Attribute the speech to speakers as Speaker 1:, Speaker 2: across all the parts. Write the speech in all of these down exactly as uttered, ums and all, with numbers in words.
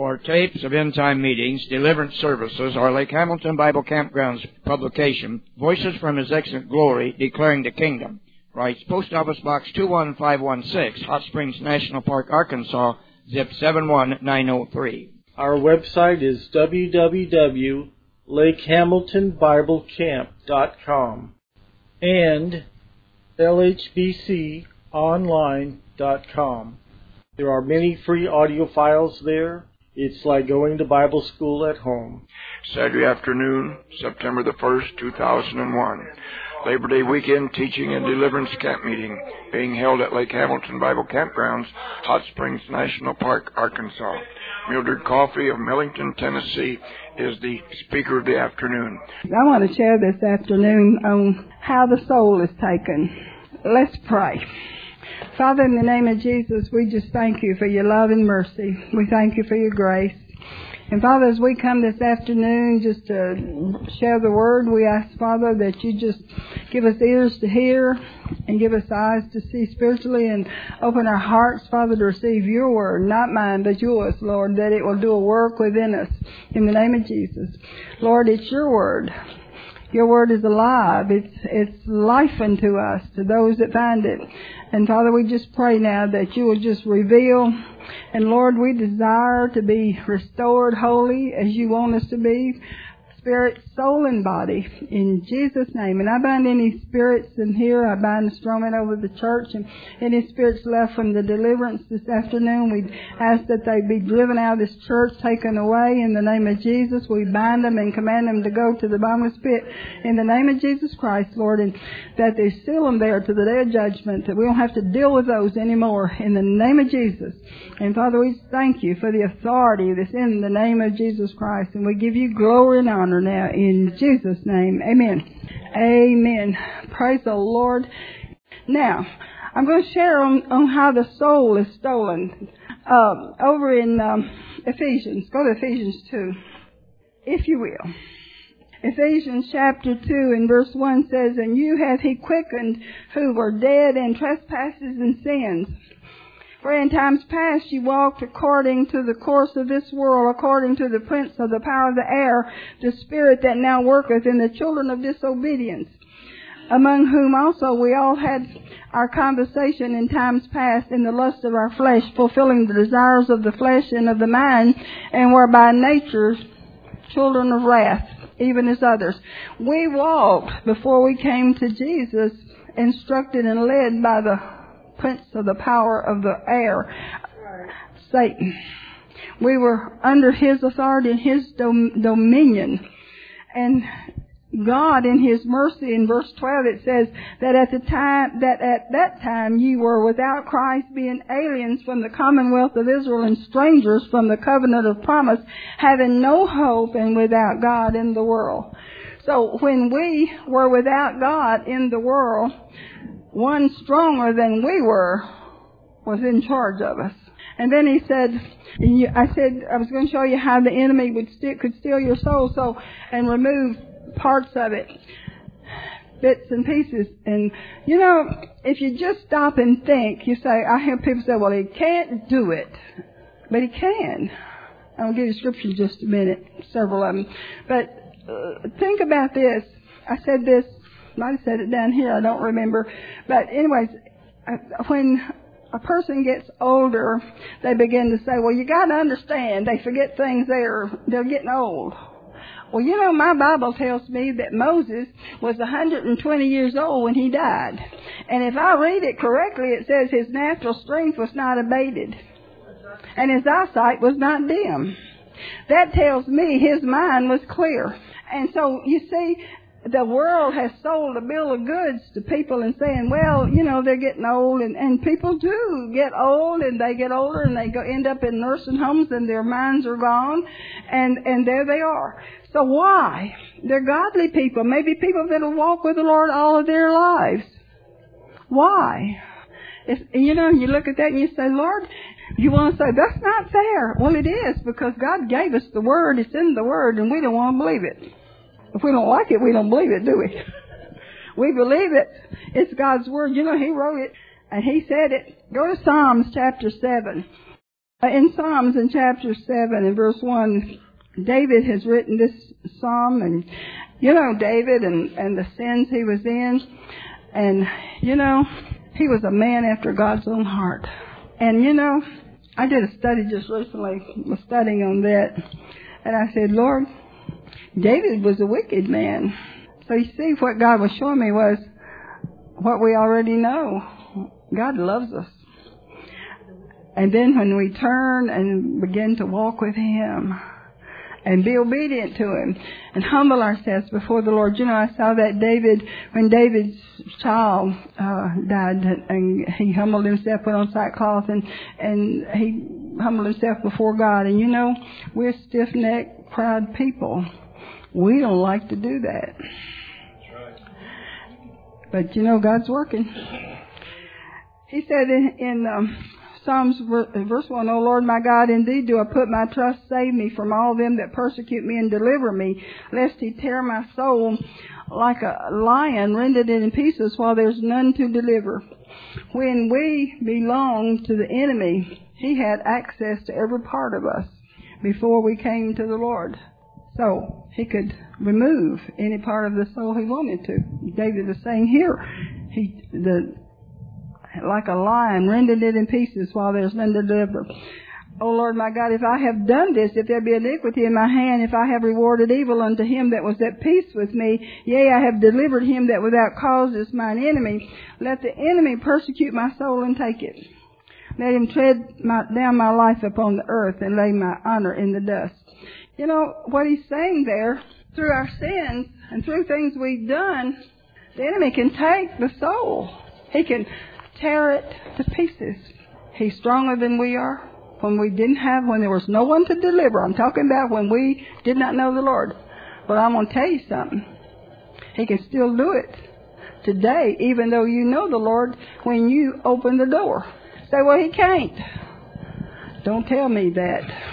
Speaker 1: or tapes of end-time meetings, deliverance services, or Lake Hamilton Bible Campground's publication, Voices from His Excellent Glory, Declaring the Kingdom. Writes Post Office Box two one five one six, Hot Springs National Park, Arkansas, zip seven one nine zero three.
Speaker 2: Our website is w w w dot lake hamilton bible camp dot com and l h b c online dot com. There are many free audio files there. It's like going to Bible school at home.
Speaker 3: Saturday afternoon, September the first, two thousand one. Labor Day weekend teaching and deliverance camp meeting being held at Lake Hamilton Bible Campgrounds, Hot Springs National Park, Arkansas. Mildred Coffey of Millington, Tennessee is the speaker of the afternoon.
Speaker 4: I want to share this afternoon on how the soul is taken. Let's pray. Father, in the name of Jesus, we just thank you for your love and mercy. We thank you for your grace. And Father, as we come this afternoon just to share the word, we ask, Father, that you just give us ears to hear and give us eyes to see spiritually and open our hearts, Father, to receive your word, not mine, but yours, Lord, that it will do a work within us. In the name of Jesus. Lord, it's your word. Your word is alive. It's it's life unto us, to those that find it. And Father, we just pray now that you will just reveal. And Lord, we desire to be restored holy as you want us to be. Spirit, soul, and body, in Jesus' name. And I bind any spirits in here. I bind the strawman over the church, and any spirits left from the deliverance this afternoon, we ask that they be driven out of this church, taken away in the name of Jesus. We bind them and command them to go to the bottomless pit in the name of Jesus Christ, Lord, and that they seal them there to the day of judgment, that we don't have to deal with those anymore in the name of Jesus. And Father, we thank you for the authority that's in the name of Jesus Christ, and we give you glory and honor now in Jesus' name. Amen. Amen. Praise the Lord. Now, I'm going to share on, on how the soul is stolen. Um, over in um, Ephesians. Go to Ephesians two, if you will. Ephesians chapter two and verse one says, "And you hath he quickened who were dead in trespasses and sins. For in times past you walked according to the course of this world, according to the prince of the power of the air, the spirit that now worketh in the children of disobedience, among whom also we all had our conversation in times past in the lust of our flesh, fulfilling the desires of the flesh and of the mind, and were by nature children of wrath, even as others." We walked before we came to Jesus, instructed and led by the prince of the power of the air, Satan. We were under his authority and his dom- dominion. And God, in his mercy, in verse twelve, it says that at the time that at that time ye were without Christ, being aliens from the commonwealth of Israel and strangers from the covenant of promise, having no hope and without God in the world. So when we were without God in the world, one stronger than we were was in charge of us. And then he said, I said, I was going to show you how the enemy would st- could steal your soul, so, and remove parts of it, bits and pieces. And, you know, if you just stop and think, you say, I hear people say, well, he can't do it. But he can. I'll give you scripture in just a minute, several of them. But uh, think about this. I said this. Might have said it down here, I don't remember. But anyways, when a person gets older, they begin to say, well, you got to understand, they forget things, they're, they're getting old. Well, you know, my Bible tells me that Moses was one hundred twenty years old when he died. And if I read it correctly, it says his natural strength was not abated. And his eyesight was not dim. That tells me his mind was clear. And so, you see, the world has sold a bill of goods to people and saying, well, you know, they're getting old, and, and people do get old, and they get older, and they go end up in nursing homes, and their minds are gone, and, and there they are. So why? They're godly people, maybe people that will walk with the Lord all of their lives. Why? It's, you know, you look at that and you say, Lord, you want to say, that's not fair. Well, it is, because God gave us the Word, it's in the Word, and we don't want to believe it. If we don't like it, we don't believe it, do we? We believe it. It's God's Word. You know, He wrote it, and He said it. Go to Psalms chapter seven. In Psalms, in chapter seven, in verse one, David has written this psalm, and you know David and, and the sins he was in, and you know, he was a man after God's own heart. And you know, I did a study just recently, was studying on that, and I said, Lord, David was a wicked man. So you see, what God was showing me was what we already know. God loves us. And then when we turn and begin to walk with Him and be obedient to Him and humble ourselves before the Lord. You know, I saw that David, when David's child uh, died, and he humbled himself, put on sackcloth, and, and he humbled himself before God. And you know, we're stiff-necked, proud people. We don't like to do that. But you know, God's working. He said in, in um, Psalms verse one, O Lord my God, in Thee do I put my trust, save me from all them that persecute me and deliver me, lest He tear my soul like a lion, rend it in pieces while there's none to deliver. When we belonged to the enemy, he had access to every part of us before we came to the Lord. So he could remove any part of the soul he wanted to. David is saying here, he the like a lion, rending it in pieces while there's none to deliver. O Lord my God, if I have done this, if there be iniquity in my hand, if I have rewarded evil unto him that was at peace with me, yea, I have delivered him that without cause is mine enemy, let the enemy persecute my soul and take it. Let him tread my, down my life upon the earth and lay my honor in the dust. You know, what he's saying there, through our sins and through things we've done, the enemy can take the soul. He can tear it to pieces. He's stronger than we are. When we didn't have, when there was no one to deliver. I'm talking about when we did not know the Lord. But I'm going to tell you something. He can still do it today, even though you know the Lord, when you open the door. Say, well, he can't. Don't tell me that.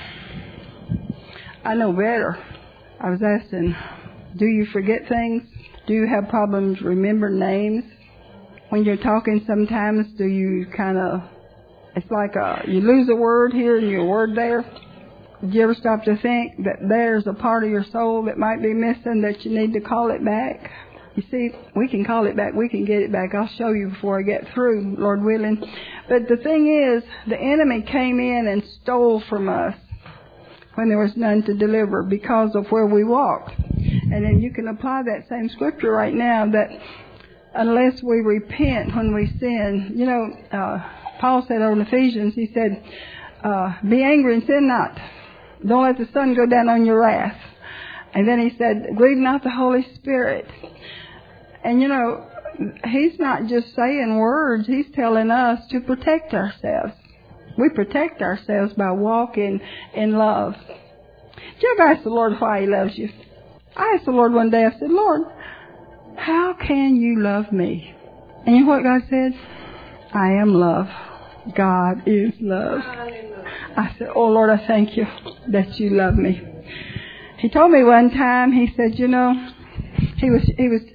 Speaker 4: I know better. I was asking, do you forget things? Do you have problems remembering names? When you're talking sometimes, do you kind of, it's like a, you lose a word here and your word there. Did you ever stop to think that there's a part of your soul that might be missing, that you need to call it back? You see, we can call it back. We can get it back. I'll show you before I get through, Lord willing. But the thing is, the enemy came in and stole from us when there was none to deliver because of where we walked. And then you can apply that same scripture right now, that unless we repent when we sin, you know, uh, Paul said on Ephesians, he said, uh, be angry and sin not. Don't let the sun go down on your wrath. And then he said, grieve not the Holy Spirit. And you know, he's not just saying words, he's telling us to protect ourselves. We protect ourselves by walking in love. Did you ever ask the Lord why he loves you? I asked the Lord one day, I said, Lord, how can you love me? And you know what God said? I am love. God is love. I said, oh Lord, I thank you that you love me. He told me one time, he said, you know, he was, he was,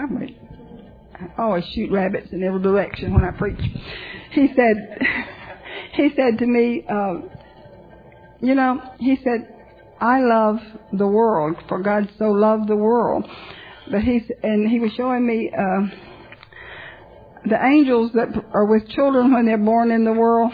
Speaker 4: I always shoot rabbits in every direction when I preach. He said, he said to me, uh, you know, he said, I love the world, for God so loved the world. But he's, and he was showing me, uh, the angels that are with children when they're born in the world,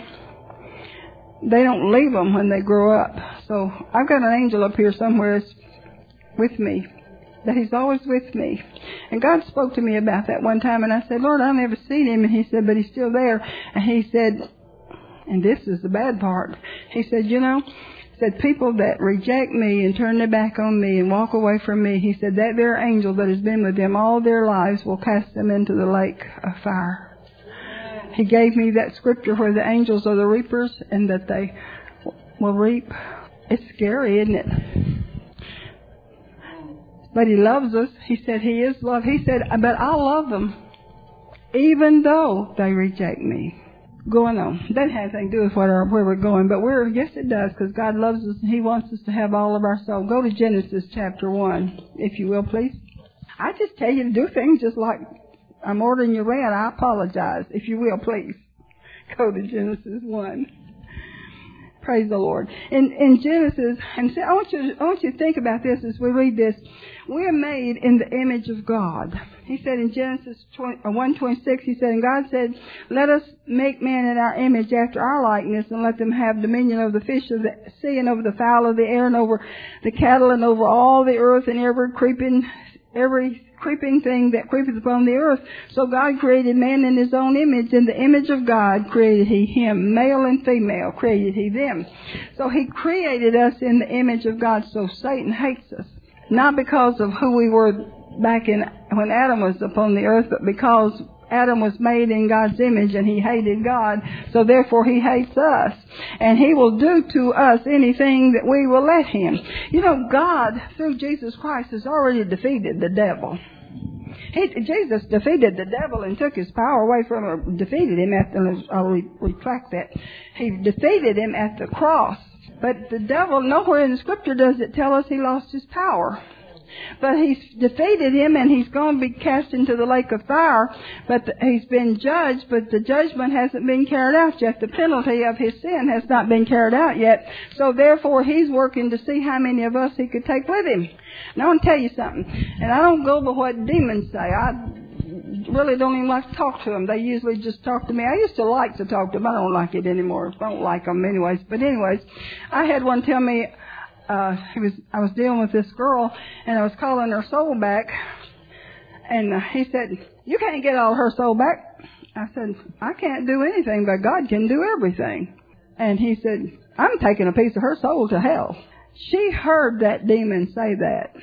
Speaker 4: they don't leave them when they grow up. So I've got an angel up here somewhere with me, that he's always with me. And God spoke to me about that one time, and I said, Lord, I've never seen him. And he said, but he's still there. And he said, and this is the bad part, he said, you know, said people that reject me and turn their back on me and walk away from me, he said, that their angel that has been with them all their lives will cast them into the lake of fire. He gave me that scripture where the angels are the reapers and that they will reap. It's scary, isn't it? But he loves us. He said he is love. He said, but I'll love them even though they reject me. Going on. That doesn't have anything to do with what our, where we're going, but we're, yes it does, because God loves us and he wants us to have all of our soul. Go to Genesis chapter one, if you will, please. I just tell you to do things just like I'm ordering you around. I apologize. If you will, please. Go to Genesis one. Praise the Lord. In, in Genesis, and see, I want you, I want you to think about this as we read this. We are made in the image of God. He said in Genesis one twenty-six, he said, and God said, let us make man in our image after our likeness, and let them have dominion over the fish of the sea, and over the fowl of the air, and over the cattle, and over all the earth, and every creeping, every creeping thing that creepeth upon the earth. So God created man in his own image. In the image of God created he him. Male and female created he them. So he created us in the image of God. So Satan hates us. Not because of who we were back in when Adam was upon the earth, but because Adam was made in God's image and he hated God. So therefore he hates us. And he will do to us anything that we will let him. You know, God, through Jesus Christ, has already defeated the devil. He, Jesus defeated the devil and took his power away from him, defeated him at the, I'll re, retract that. He defeated him at the cross. But the devil, nowhere in the scripture does it tell us he lost his power. But he's defeated him, and he's going to be cast into the lake of fire. But the, he's been judged, but the judgment hasn't been carried out yet. The penalty of his sin has not been carried out yet. So therefore, he's working to see how many of us he could take with him. Now, I want to tell you something. And I don't go by what demons say. I really don't even like to talk to them. They usually just talk to me. I used to like to talk to them. I don't like it anymore. I don't like them anyways. But anyways, I had one tell me, Uh, he was, I was dealing with this girl, and I was calling her soul back, and uh, he said, you can't get all her soul back. I said, I can't do anything, but God can do everything. And he said, I'm taking a piece of her soul to hell. She heard that demon say that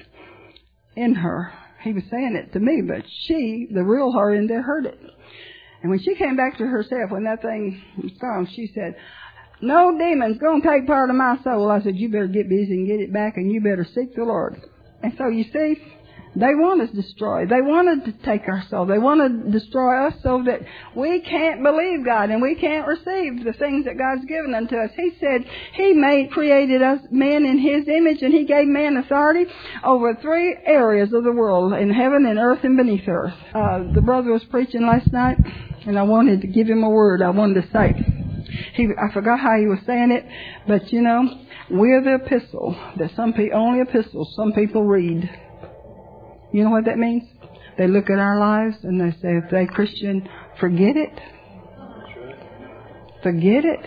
Speaker 4: in her. He was saying it to me, but she, the real her in there, heard it. And when she came back to herself, when that thing was gone, she said, no demon's going to take part of my soul. I said, you better get busy and get it back, and you better seek the Lord. And so, you see, they want us destroyed. They wanted to take our soul. They want to destroy us so that we can't believe God and we can't receive the things that God's given unto us. He said he made, created us men in his image, and he gave man authority over three areas of the world, in heaven and earth and beneath earth. Uh, the brother was preaching last night, and I wanted to give him a word I wanted to say. He, I forgot how he was saying it, but you know, we're the epistle that some people, only epistles some people read. You know what that means? They look at our lives and they say, if they're Christian, forget it. Forget it.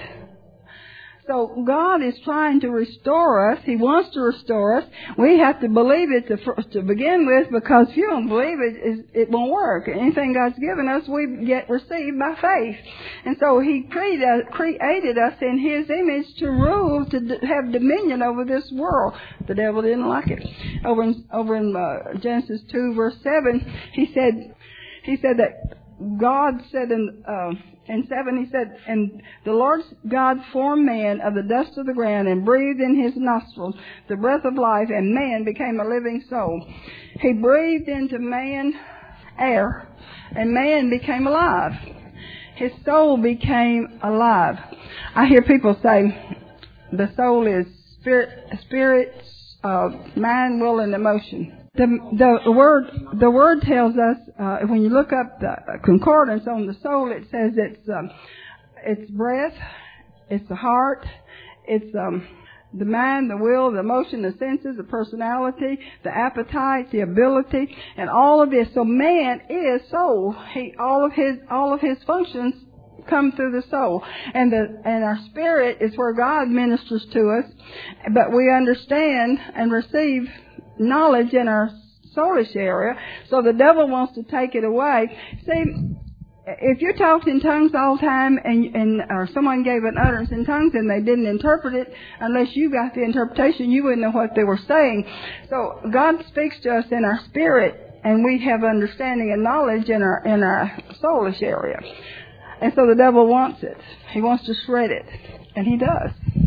Speaker 4: So God is trying to restore us. He wants to restore us. We have to believe it to, to begin with, because if you don't believe it, it won't work. Anything God's given us, we get received by faith. And so He created, created us in His image to rule, to have dominion over this world. The devil didn't like it. Over in, over in uh, Genesis two, verse seven, He said, He said that God said in, uh, in seven, He said, and the Lord God formed man of the dust of the ground and breathed in his nostrils the breath of life, and man became a living soul. He breathed into man air, and man became alive. His soul became alive. I hear people say the soul is spirit, spirit, uh, mind, will, and emotion. The, the word the word tells us, uh, when you look up the concordance on the soul, it says it's um, it's breath, it's the heart, it's um, the mind, the will, the emotion, the senses, the personality, the appetite, the ability, and all of this. So man is soul. He all of his all of his functions come through the soul, and the and our spirit is where God ministers to us, but we understand and receive knowledge in our soulish area, so the devil wants to take it away. See, if you talked in tongues all the time, and, and or someone gave an utterance in tongues and they didn't interpret it, unless you got the interpretation, you wouldn't know what they were saying. So God speaks to us in our spirit, and we have understanding and knowledge in our in our soulish area. And so the devil wants it. He wants to shred it, and he does.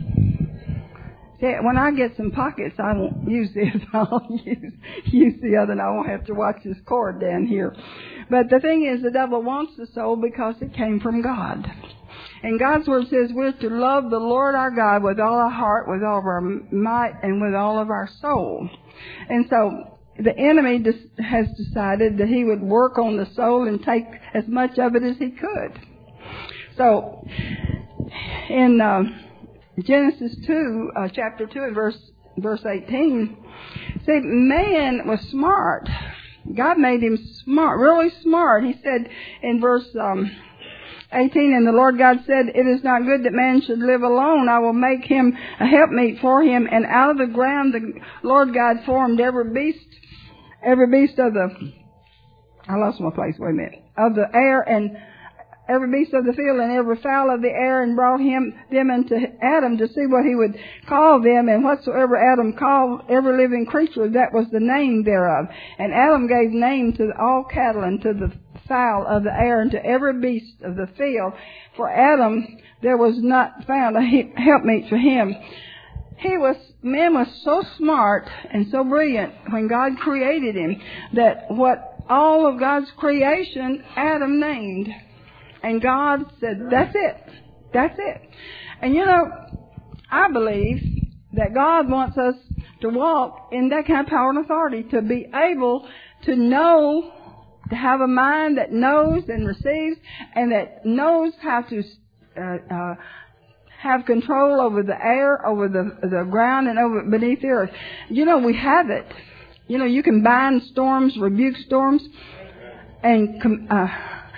Speaker 4: Yeah, when I get some pockets, I won't use this. I'll use, use the other, and I won't have to watch this cord down here. But the thing is, the devil wants the soul because it came from God. And God's Word says we're to love the Lord our God with all our heart, with all of our might, and with all of our soul. And so the enemy has decided that he would work on the soul and take as much of it as he could. So in... Uh, Genesis two, uh, chapter two, and verse verse eighteen. See, man was smart. God made him smart, really smart. He said in verse um, eighteen, and the Lord God said, "It is not good that man should live alone. I will make him a helpmeet for him." And out of the ground the Lord God formed every beast, every beast of the, I lost my place, wait a minute, of the air, and every beast of the field and every fowl of the air, and brought him them unto Adam to see what he would call them. And whatsoever Adam called every living creature, that was the name thereof. And Adam gave name to all cattle, and to the fowl of the air, and to every beast of the field. For Adam there was not found a helpmeet for him. He was, man was so smart and so brilliant when God created him, that what all of God's creation Adam named. And God said, that's it. That's it. And you know, I believe that God wants us to walk in that kind of power and authority, to be able to know, to have a mind that knows and receives, and that knows how to uh, uh, have control over the air, over the, the ground, and over beneath the earth. You know, we have it. You know, you can bind storms, rebuke storms, and uh,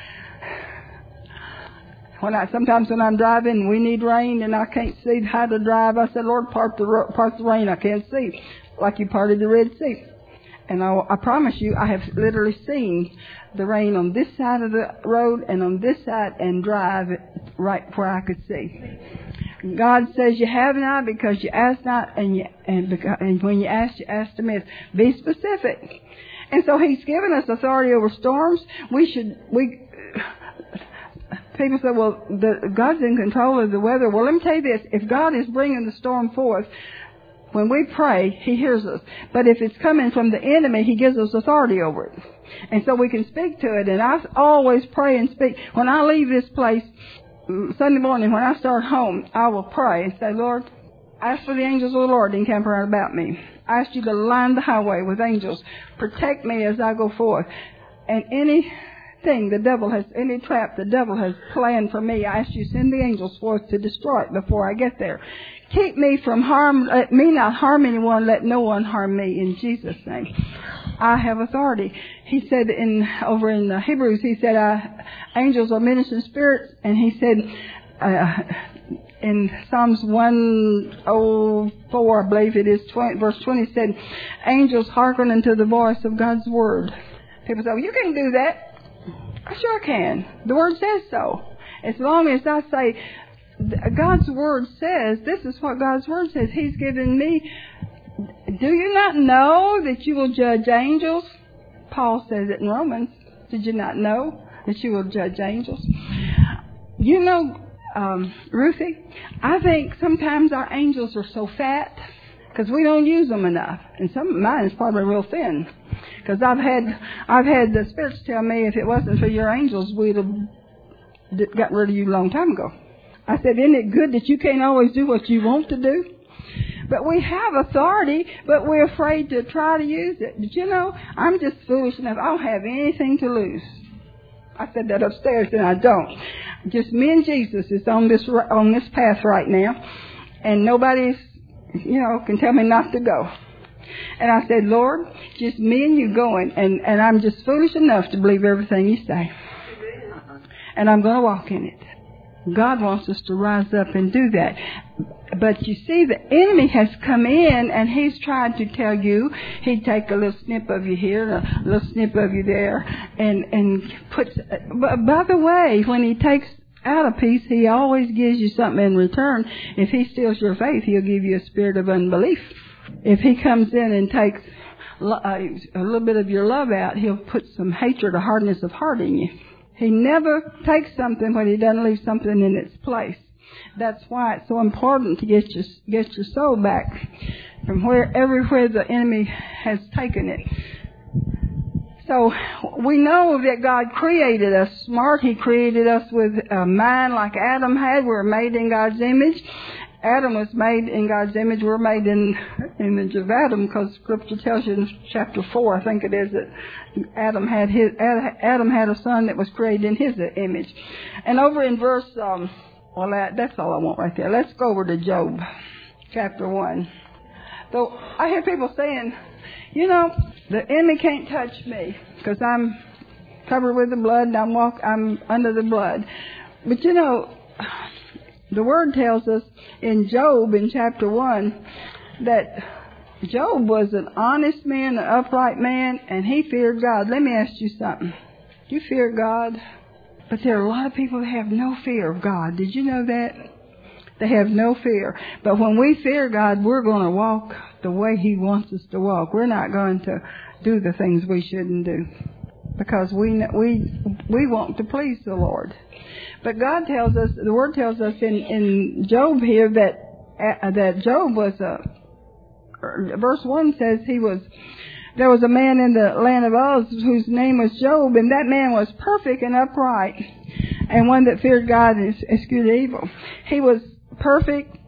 Speaker 4: When I, sometimes when I'm driving, we need rain and I can't see how to drive. I said, Lord, part the, part the rain. I can't see, like you parted the Red Sea. And I, I promise you, I have literally seen the rain on this side of the road and on this side, and drive it right where I could see. God says you have not because you ask not, and, you, and, because, and when you ask, you ask to miss. Be specific. And so He's given us authority over storms. We should, we... People say, well, the, God's in control of the weather. Well, let me tell you this. If God is bringing the storm forth, when we pray, He hears us. But if it's coming from the enemy, He gives us authority over it. And so we can speak to it. And I always pray and speak. When I leave this place Sunday morning, when I start home, I will pray and say, Lord, ask for the angels of the Lord to encamp around about me. I ask you to line the highway with angels. Protect me as I go forth. And any... thing the devil has, any trap the devil has planned for me, I ask you send the angels forth to destroy it before I get there. Keep me from harm, let me not harm anyone, let no one harm me, in Jesus' name. I have authority. He said in, over in the Hebrews, he said, uh, angels are ministering spirits, and he said, uh, in Psalms one oh four, I believe it is, twenty, verse twenty, said, angels hearken unto the voice of God's word. People say, well, you can't do that. I sure can. The Word says so. As long as I say, God's Word says, this is what God's Word says. He's given me. Do you not know that you will judge angels? Paul says it in Romans. Did you not know that you will judge angels? You know, um, Ruthie, I think sometimes our angels are so fat because we don't use them enough. And some of mine is probably real thin. Because I've had, I've had the spirits tell me if it wasn't for your angels, we'd have got rid of you a long time ago. I said, isn't it good that you can't always do what you want to do? But we have authority, but we're afraid to try to use it. But you know, I'm just foolish enough. I don't have anything to lose. I said that upstairs, and I don't. Just me and Jesus is on this on this path right now, and nobody's, you know, can tell me not to go. And I said, Lord, just me and you going, and, and I'm just foolish enough to believe everything you say. And I'm going to walk in it. God wants us to rise up and do that. But you see, the enemy has come in, and he's tried to tell you, he'd take a little snip of you here, a little snip of you there, and, and puts, by the way, when he takes out a piece, he always gives you something in return. If he steals your faith, he'll give you a spirit of unbelief. If he comes in and takes a little bit of your love out, he'll put some hatred or hardness of heart in you. He never takes something when he doesn't leave something in its place. That's why it's so important to get your get your soul back from where everywhere the enemy has taken it. So we know that God created us smart. He created us with a mind like Adam had. We're made in God's image. Adam was made in God's image. We're made in the image of Adam, because Scripture tells you in chapter four, I think it is, that Adam had his Adam had a son that was created in his image. And over in verse um, Well, that, that's all I want right there. Let's go over to Job, chapter one. So I hear people saying, you know, the enemy can't touch me because I'm covered with the blood and I'm walk, I'm under the blood. But you know, the Word tells us in Job in chapter one that Job was an honest man, an upright man, and he feared God. Let me ask you something. Do you fear God? But there are a lot of people that have no fear of God. Did you know that? They have no fear. But when we fear God, we're going to walk the way He wants us to walk. We're not going to do the things we shouldn't do because we we we want to please the Lord. But God tells us, the Word tells us in, in Job here that uh, that Job was a, verse one says he was, there was a man in the land of Uz whose name was Job, and that man was perfect and upright, and one that feared God and eschewed evil. He was perfect,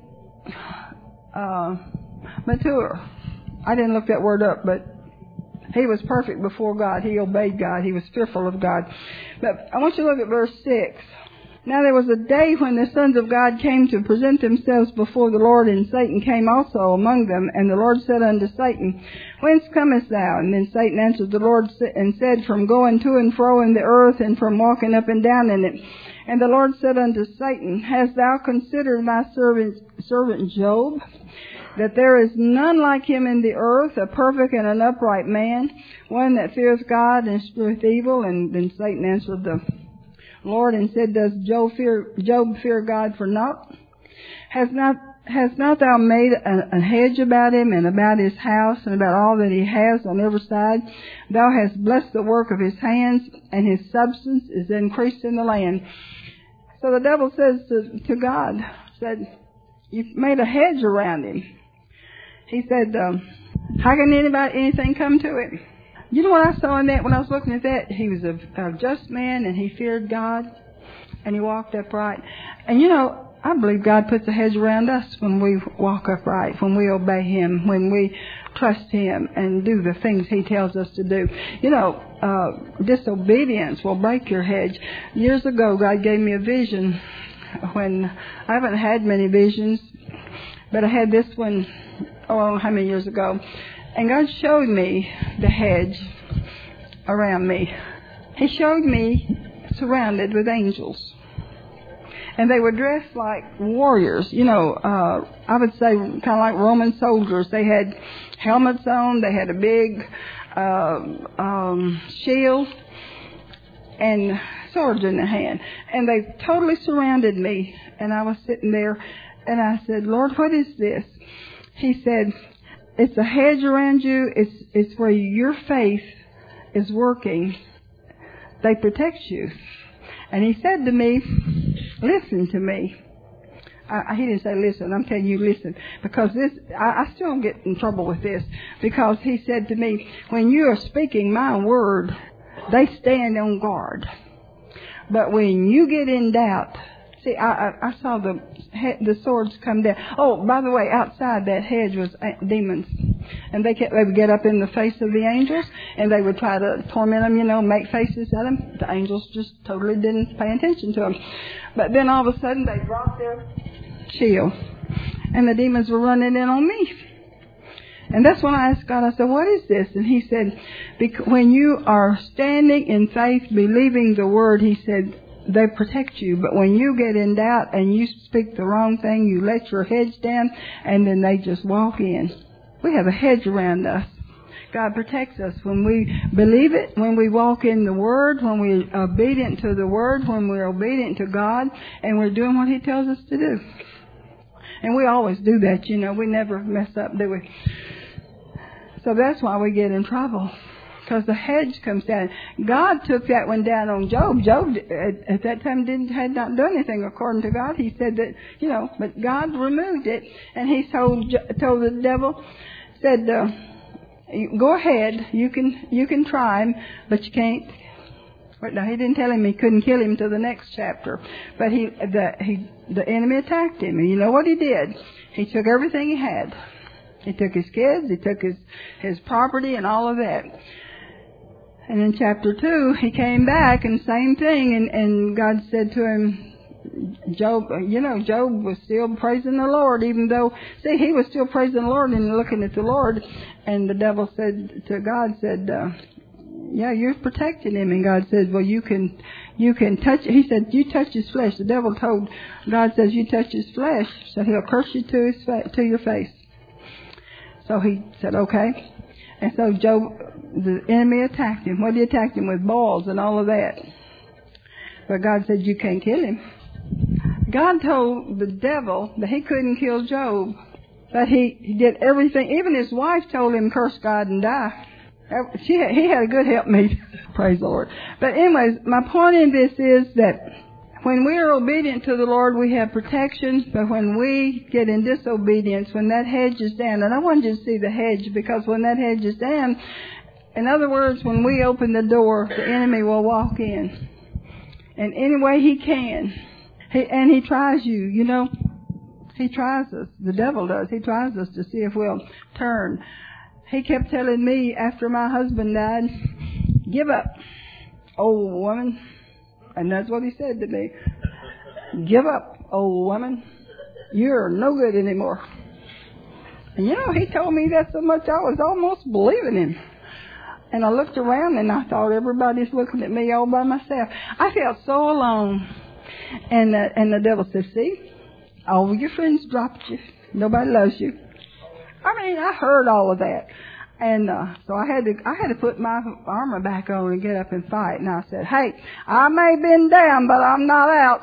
Speaker 4: uh, mature. I didn't look that word up, but he was perfect before God. He obeyed God. He was fearful of God. But I want you to look at verse six. Now there was a day when the sons of God came to present themselves before the Lord, and Satan came also among them. And the Lord said unto Satan, Whence comest thou? And then Satan answered the Lord and said, From going to and fro in the earth, and from walking up and down in it. And the Lord said unto Satan, Hast thou considered my servant, servant Job, that there is none like him in the earth, a perfect and an upright man, one that feareth God and escheweth evil? And then Satan answered the Lord and said, Does Job fear, Job fear God for naught? Has not, has not thou made a, a hedge about him and about his house and about all that he has on every side? Thou hast blessed the work of his hands, and his substance is increased in the land. So the devil says to, to God, said, You've made a hedge around him. He said, um, How can anybody, anything come to him? You know what I saw in that when I was looking at that? He was a, a just man, and he feared God, and he walked upright. And you know, I believe God puts a hedge around us when we walk upright, when we obey Him, when we trust Him and do the things He tells us to do. You know, uh, disobedience will break your hedge. Years ago, God gave me a vision when I haven't had many visions, but I had this one, oh, how many years ago? And God showed me the hedge around me. He showed me surrounded with angels. And they were dressed like warriors. You know, uh, I would say kind of like Roman soldiers. They had helmets on. They had a big uh, um, shield and swords in their hand. And they totally surrounded me. And I was sitting there, and I said, Lord, what is this? He said, It's a hedge around you. It's it's where your faith is working. They protect you. And he said to me, listen to me. I, he didn't say listen. I'm telling you listen. Because this, I, I still get in trouble with this. Because he said to me, when you are speaking my word, they stand on guard. But when you get in doubt, see, I, I, I saw the the swords come down. Oh, by the way, outside that hedge was demons, and they kept, they would get up in the face of the angels, and they would try to torment them, you know, make faces at them. The angels just totally didn't pay attention to them. But then all of a sudden, they dropped their shield, and the demons were running in on me. And that's when I asked God, I said, what is this? And He said, when you are standing in faith, believing the word, He said, they protect you. But when you get in doubt and you speak the wrong thing, you let your hedge down, and then they just walk in. We have a hedge around us. God protects us when we believe it, when we walk in the Word, when we're obedient to the Word, when we're obedient to God, and we're doing what He tells us to do. And we always do that, you know. We never mess up, do we? So that's why we get in trouble. Because the hedge comes down. God took that one down on Job. Job at, at that time didn't had not done anything according to God. He said that, you know, but God removed it, and He told told the devil, said, uh, "Go ahead, you can you can try him, but you can't." But no, He didn't tell him he couldn't kill him to the next chapter. But he the he the enemy attacked him, and you know what he did? He took everything he had. He took his kids, he took his his property, and all of that. And in chapter two, he came back and same thing, and, and God said to him, Job, you know, Job was still praising the Lord, even though, see, he was still praising the Lord and looking at the Lord. And the devil said to God, said, uh, yeah, you're protecting him. And God said, well, you can, you can touch, he said, you touch his flesh. The devil told, God says, you touch his flesh, so he'll curse you to his fa- to your face. So he said, okay. And so Job, the enemy attacked him. What he attacked him with balls and all of that. But God said, you can't kill him. God told the devil that he couldn't kill Job. That he, he did everything. Even his wife told him, curse God and die. She had, he had a good helpmate. Praise the Lord. But anyways, my point in this is that when we are obedient to the Lord, we have protection. But when we get in disobedience, when that hedge is down, and I want you to see the hedge, because when that hedge is down, in other words, when we open the door, the enemy will walk in. And any way he can. He, and he tries you, you know. He tries us. The devil does. He tries us to see if we'll turn. He kept telling me after my husband died, give up, old woman. And that's what he said to me. Give up, old woman. You're no good anymore. And you know, he told me that so much I was almost believing him. And I looked around and I thought everybody's looking at me all by myself. I felt so alone. And uh, and the devil said, see, all your friends dropped you. Nobody loves you. I mean, I heard all of that. And uh, so I had to I had to put my armor back on and get up and fight. And I said, hey, I may have been down, but I'm not out.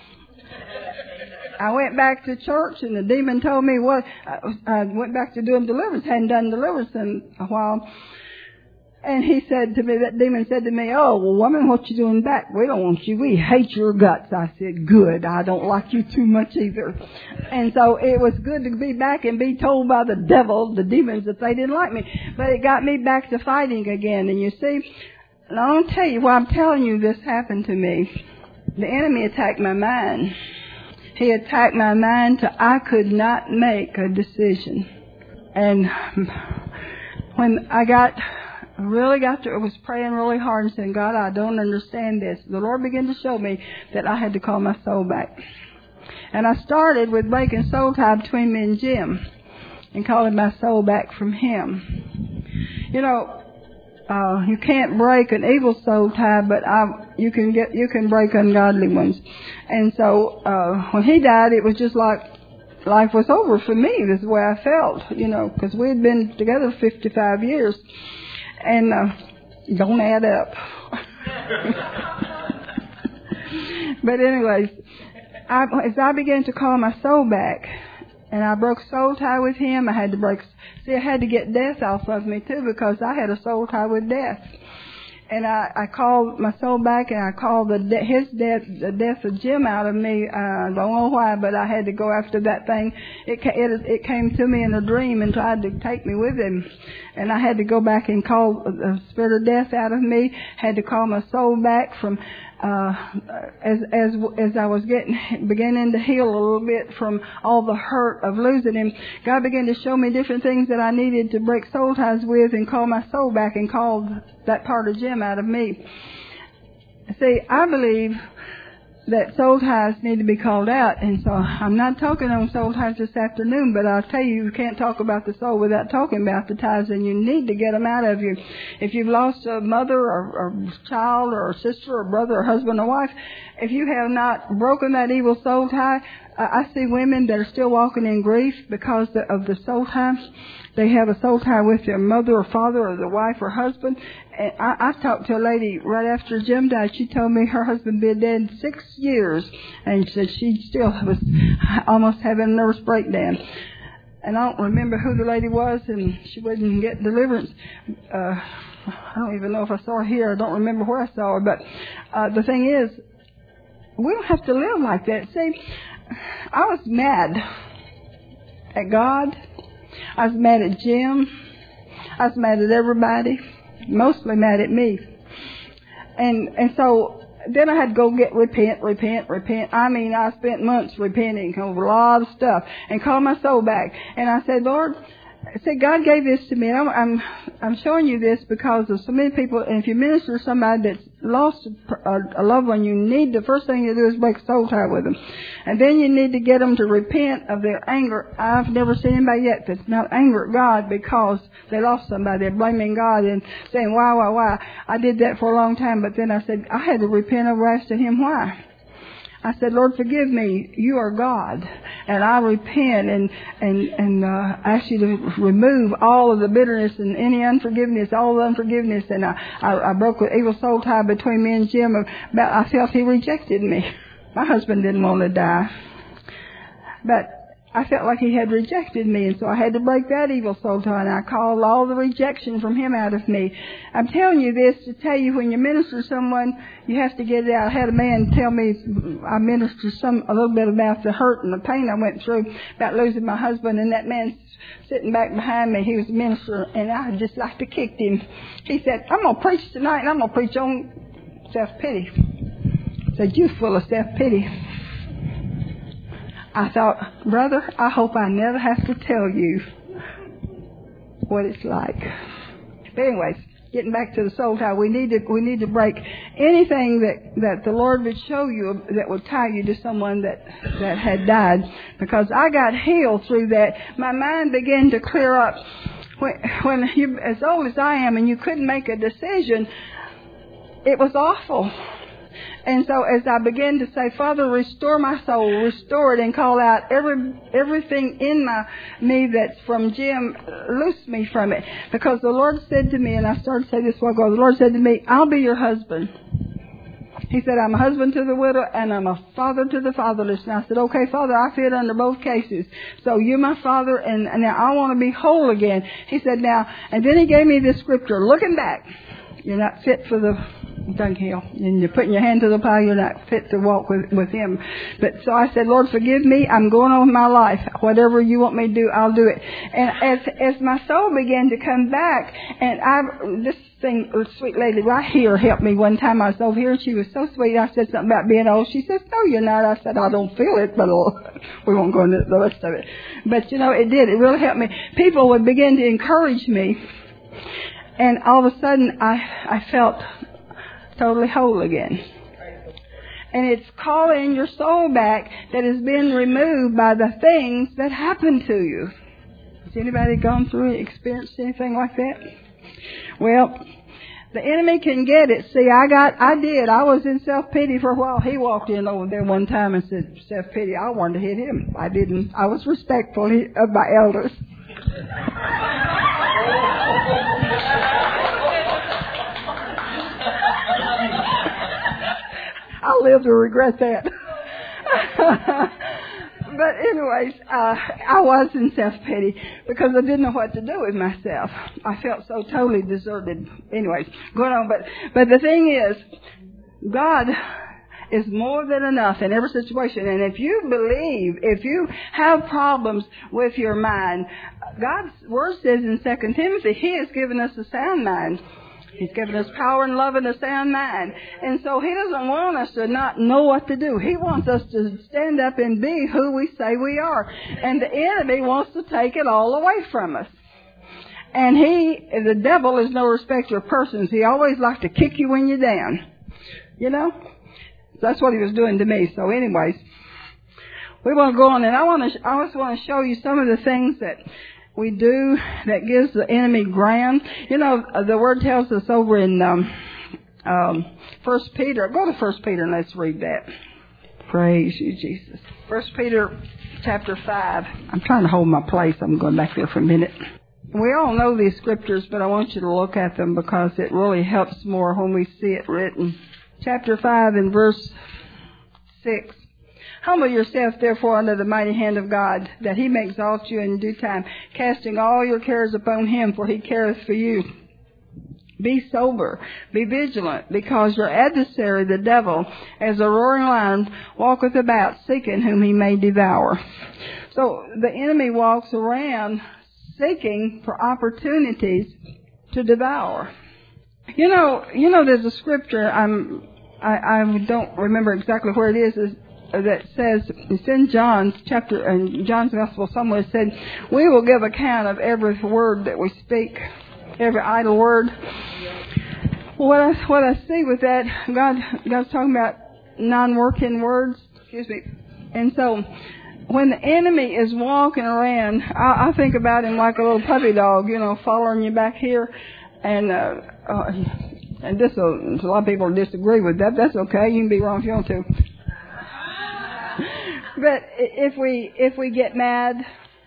Speaker 4: I went back to church, and the demon told me what. I, I went back to doing deliverance. Hadn't done deliverance in a while. And he said to me, that demon said to me, oh, well, woman, what you doing back? We don't want you. We hate your guts. I said, good. I don't like you too much either. And so it was good to be back and be told by the devil, the demons, that they didn't like me. But it got me back to fighting again. And you see, and I want to tell you why I'm telling you this happened to me. The enemy attacked my mind. He attacked my mind till I could not make a decision. And when I got... I really got to, I was praying really hard and saying, God, I don't understand this. The Lord began to show me that I had to call my soul back. And I started with breaking soul tie between me and Jim and calling my soul back from him. You know, uh, you can't break an evil soul tie, but I, you can get, you can break ungodly ones. And so, uh, when he died, it was just like life was over for me. This is the way I felt, you know, because we had been together fifty-five years. And uh, don't add up. But anyways, I, as I began to call my soul back, and I broke soul tie with him, I had to break. See, I had to get death off of me too, because I had a soul tie with death. And I, I called my soul back, and I called the de- his death, the death of Jim out of me. Uh, I don't know why, but I had to go after that thing. It, it it came to me in a dream and tried to take me with him, and I had to go back and call the spirit of death out of me. Had to call my soul back from uh, as as as I was getting beginning to heal a little bit from all the hurt of losing him. God began to show me different things that I needed to break soul ties with, and call my soul back and call that part of Jim out of me. See, I believe that soul ties need to be called out, and so I'm not talking on soul ties this afternoon, but I'll tell you, you can't talk about the soul without talking about the ties, and you need to get them out of you. If you've lost a mother or, or child or a sister or brother or husband or wife, if you have not broken that evil soul tie, I see women that are still walking in grief because of the soul tie. They have a soul tie with their mother or father or their wife or husband. And I, I talked to a lady right after Jim died. She told me her husband been dead six years, and said she still was almost having a nervous breakdown. And I don't remember who the lady was, and she wouldn't get deliverance. Uh, I don't even know if I saw her here. I don't remember where I saw her. But uh, the thing is, we don't have to live like that. See, I was mad at God. I was mad at Jim. I was mad at everybody. Mostly mad at me. And and so then I had to go get repent, repent, repent. I mean, I spent months repenting over a lot of stuff and called my soul back. And I said, Lord, I said, God gave this to me. I'm, I'm I'm showing you this because of so many people. And if you minister to somebody that's lost a, a loved one, you need, the first thing you do is break a soul tie with them. And then you need to get them to repent of their anger. I've never seen anybody yet that's not angry at God because they lost somebody. They're blaming God and saying, why, why, why. I did that for a long time, but then I said, I had to repent over asking Him why. I said, Lord, forgive me. You are God. And I repent and, and, and, uh, ask you to remove all of the bitterness and any unforgiveness, all the unforgiveness. And I, I, I broke an evil soul tie between me and Jim. About, I felt he rejected me. My husband didn't want to die. But I felt like he had rejected me, and so I had to break that evil soul tie, and I called all the rejection from him out of me. I'm telling you this to tell you, when you minister to someone, you have to get it out. I had a man tell me, I ministered some a little bit about the hurt and the pain I went through about losing my husband, and that man sitting back behind me, he was a minister, and I just like to kick him. He said, I'm going to preach tonight, and I'm going to preach on self-pity. I said, you're full of self-pity. I thought, brother, I hope I never have to tell you what it's like. But anyways, getting back to the soul tie, we need to we need to break anything that, that the Lord would show you that would tie you to someone that, that had died. Because I got healed through that. My mind began to clear up. When, when you, as old as I am, and you couldn't make a decision, it was awful. And so as I began to say, Father, restore my soul, restore it, and call out every everything in my me that's from Jim, loose me from it. Because the Lord said to me, and I started to say this a while ago, the Lord said to me, I'll be your husband. He said, I'm a husband to the widow, and I'm a father to the fatherless. And I said, okay, Father, I fit under both cases. So you're my father, and, and now I want to be whole again. He said, now, and then he gave me this scripture, looking back, you're not fit for the dunghill, and you're putting your hand to the plow, you're not fit to walk with, with Him. But so I said, Lord, forgive me. I'm going on with my life. Whatever you want me to do, I'll do it. And as as my soul began to come back, and I this thing, this sweet lady right here helped me one time. I was over here, and she was so sweet. I said something about being old. She said, no, you're not. I said, I don't feel it, but we won't go into the rest of it. But, you know, it did. It really helped me. People would begin to encourage me, and all of a sudden, I I felt totally whole again. And it's calling your soul back that has been removed by the things that happened to you. Has anybody gone through it, experienced anything like that? Well, the enemy can get it. See, I got, I did. I was in self-pity for a while. He walked in over there one time and said, self-pity. I wanted to hit him. I didn't. I was respectful of my elders. I'll live to regret that. But anyways, uh, I was in self-pity because I didn't know what to do with myself. I felt so totally deserted. Anyways, going on. But, but the thing is, God is more than enough in every situation. And if you believe, if you have problems with your mind, God's Word says in Second Timothy, He has given us a sound mind. He's given us power and love and a sound mind. And so He doesn't want us to not know what to do. He wants us to stand up and be who we say we are. And the enemy wants to take it all away from us. And he, the devil is no respecter of persons. He always likes to kick you when you're down. You know? That's what he was doing to me. So anyways, we want to go on. And I want to, I just want to show you some of the things that we do that gives the enemy ground. You know, the Word tells us over in um, um, First Peter. Go to First Peter and let's read that. Praise you, Jesus. First Peter chapter five. I'm trying to hold my place. I'm going back there for a minute. We all know these scriptures, but I want you to look at them because it really helps more when we see it written. Chapter five and verse six. Humble yourself, therefore, under the mighty hand of God, that He may exalt you in due time, casting all your cares upon Him, for He careth for you. Be sober, be vigilant, because your adversary, the devil, as a roaring lion, walketh about, seeking whom he may devour. So the enemy walks around seeking for opportunities to devour. You know, you know, there's a scripture. I'm, I, I don't remember exactly where it is. Is that says, it's in John's chapter, in John's Gospel somewhere, it said, we will give account of every word that we speak, every idle word. Well, what I, what I see with that, God, God's talking about non-working words, excuse me. And so, when the enemy is walking around, I, I think about him like a little puppy dog, you know, following you back here. And, uh, uh and this will, a lot of people disagree with that. That's okay. You can be wrong if you want to. But if we, if we get mad,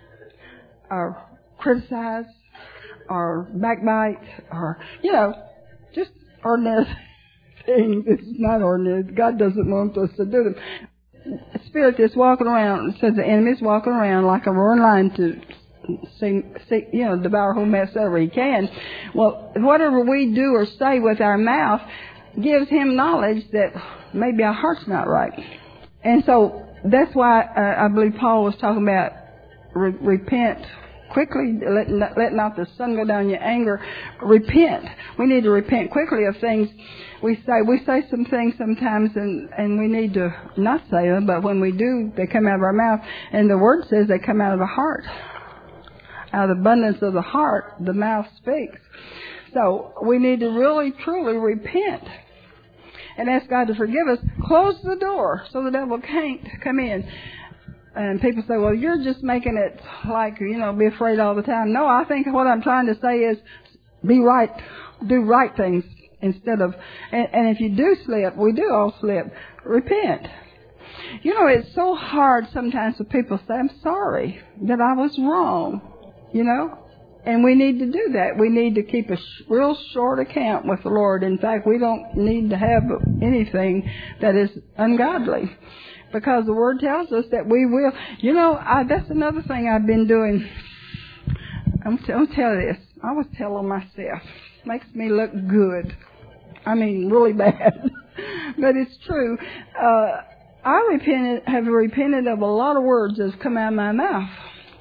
Speaker 4: or criticize, or backbite, or, you know, just ordinary things. It's not ordinary. God doesn't want us to do them. The spirit is walking around, it says the enemy is walking around like a roaring lion to see, see, you know, devour whomever he can. Well, whatever we do or say with our mouth gives him knowledge that maybe our heart's not right. And so that's why uh, I believe Paul was talking about re- repent quickly, let, let not the sun go down your anger. Repent. We need to repent quickly of things we say. We say some things sometimes, and, and we need to not say them, but when we do, they come out of our mouth. And the Word says they come out of the heart. Out of the abundance of the heart, the mouth speaks. So we need to really, truly repent and ask God to forgive us. Close the door so the devil can't come in. And people say, well, you're just making it like, you know, be afraid all the time. No, I think what I'm trying to say is be right, do right things instead of, and, and if you do slip, we do all slip, repent. You know, it's so hard sometimes for people to say, I'm sorry that I was wrong, you know. And we need to do that. We need to keep a sh- real short account with the Lord. In fact, we don't need to have anything that is ungodly. Because the Word tells us that we will. You know, I, that's another thing I've been doing. I'm t- I'll tell you this. I was telling myself. Makes me look good. I mean, really bad. But it's true. Uh, I repented, have repented of a lot of words that have come out of my mouth.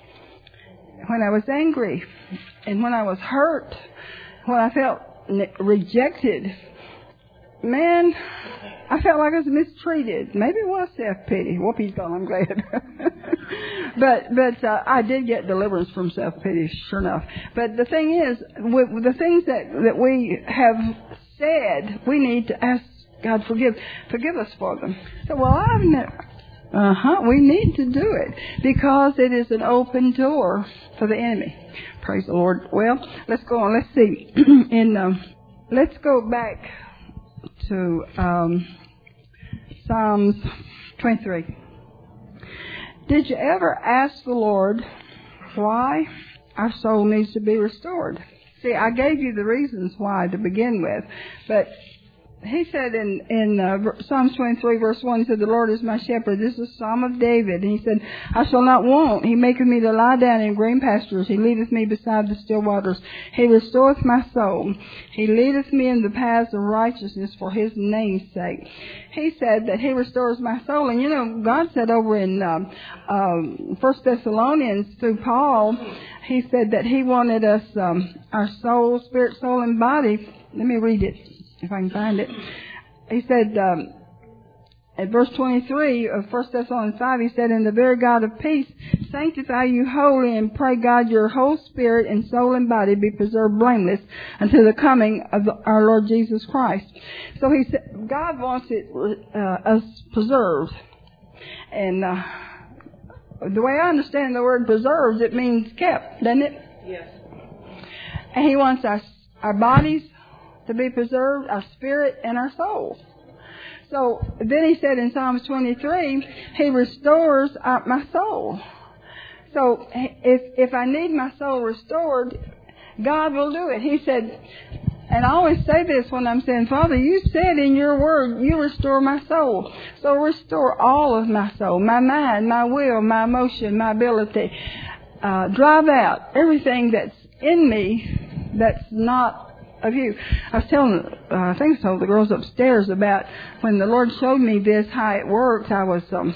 Speaker 4: When I was angry, and when I was hurt, when I felt ne- rejected, man, I felt like I was mistreated. Maybe it was self-pity. Whoopie's gone, I'm glad. but but uh, I did get deliverance from self-pity, sure enough. But the thing is, with, with the things that, that we have said, we need to ask God forgive forgive us for them. So, well, I've never... Uh-huh. We need to do it because it is an open door for the enemy. Praise the Lord. Well, let's go on. Let's see. In um, let's go back to um, Psalms twenty-three. Did you ever ask the Lord why our soul needs to be restored? See, I gave you the reasons why to begin with, but he said in, in uh, Psalms twenty-three, verse one, he said, the Lord is my shepherd. This is a Psalm of David. And he said, I shall not want. He maketh me to lie down in green pastures. He leadeth me beside the still waters. He restoreth my soul. He leadeth me in the paths of righteousness for his name's sake. He said that he restores my soul. And, you know, God said over in um, um, First Thessalonians through Paul, he said that he wanted us, um, our soul, spirit, soul, and body. Let me read it, if I can find it. He said, um, at verse twenty-three of First Thessalonians five, he said, and the very God of peace sanctify you wholly, and pray God your whole spirit and soul and body be preserved blameless until the coming of the, our Lord Jesus Christ. So he said, God wants it, uh, us preserved. And uh, the way I understand the word preserved, it means kept, doesn't it?
Speaker 5: Yes.
Speaker 4: And he wants our, our bodies to be preserved, our spirit and our soul. So then he said in Psalms twenty-three, he restores uh, my soul. So if if I need my soul restored, God will do it. He said, and I always say this when I'm saying, Father, you said in your word, you restore my soul. So restore all of my soul, my mind, my will, my emotion, my ability. Uh, drive out everything that's in me that's not of you. I was telling, uh, I think I told the girls upstairs about when the Lord showed me this, how it worked. I was um,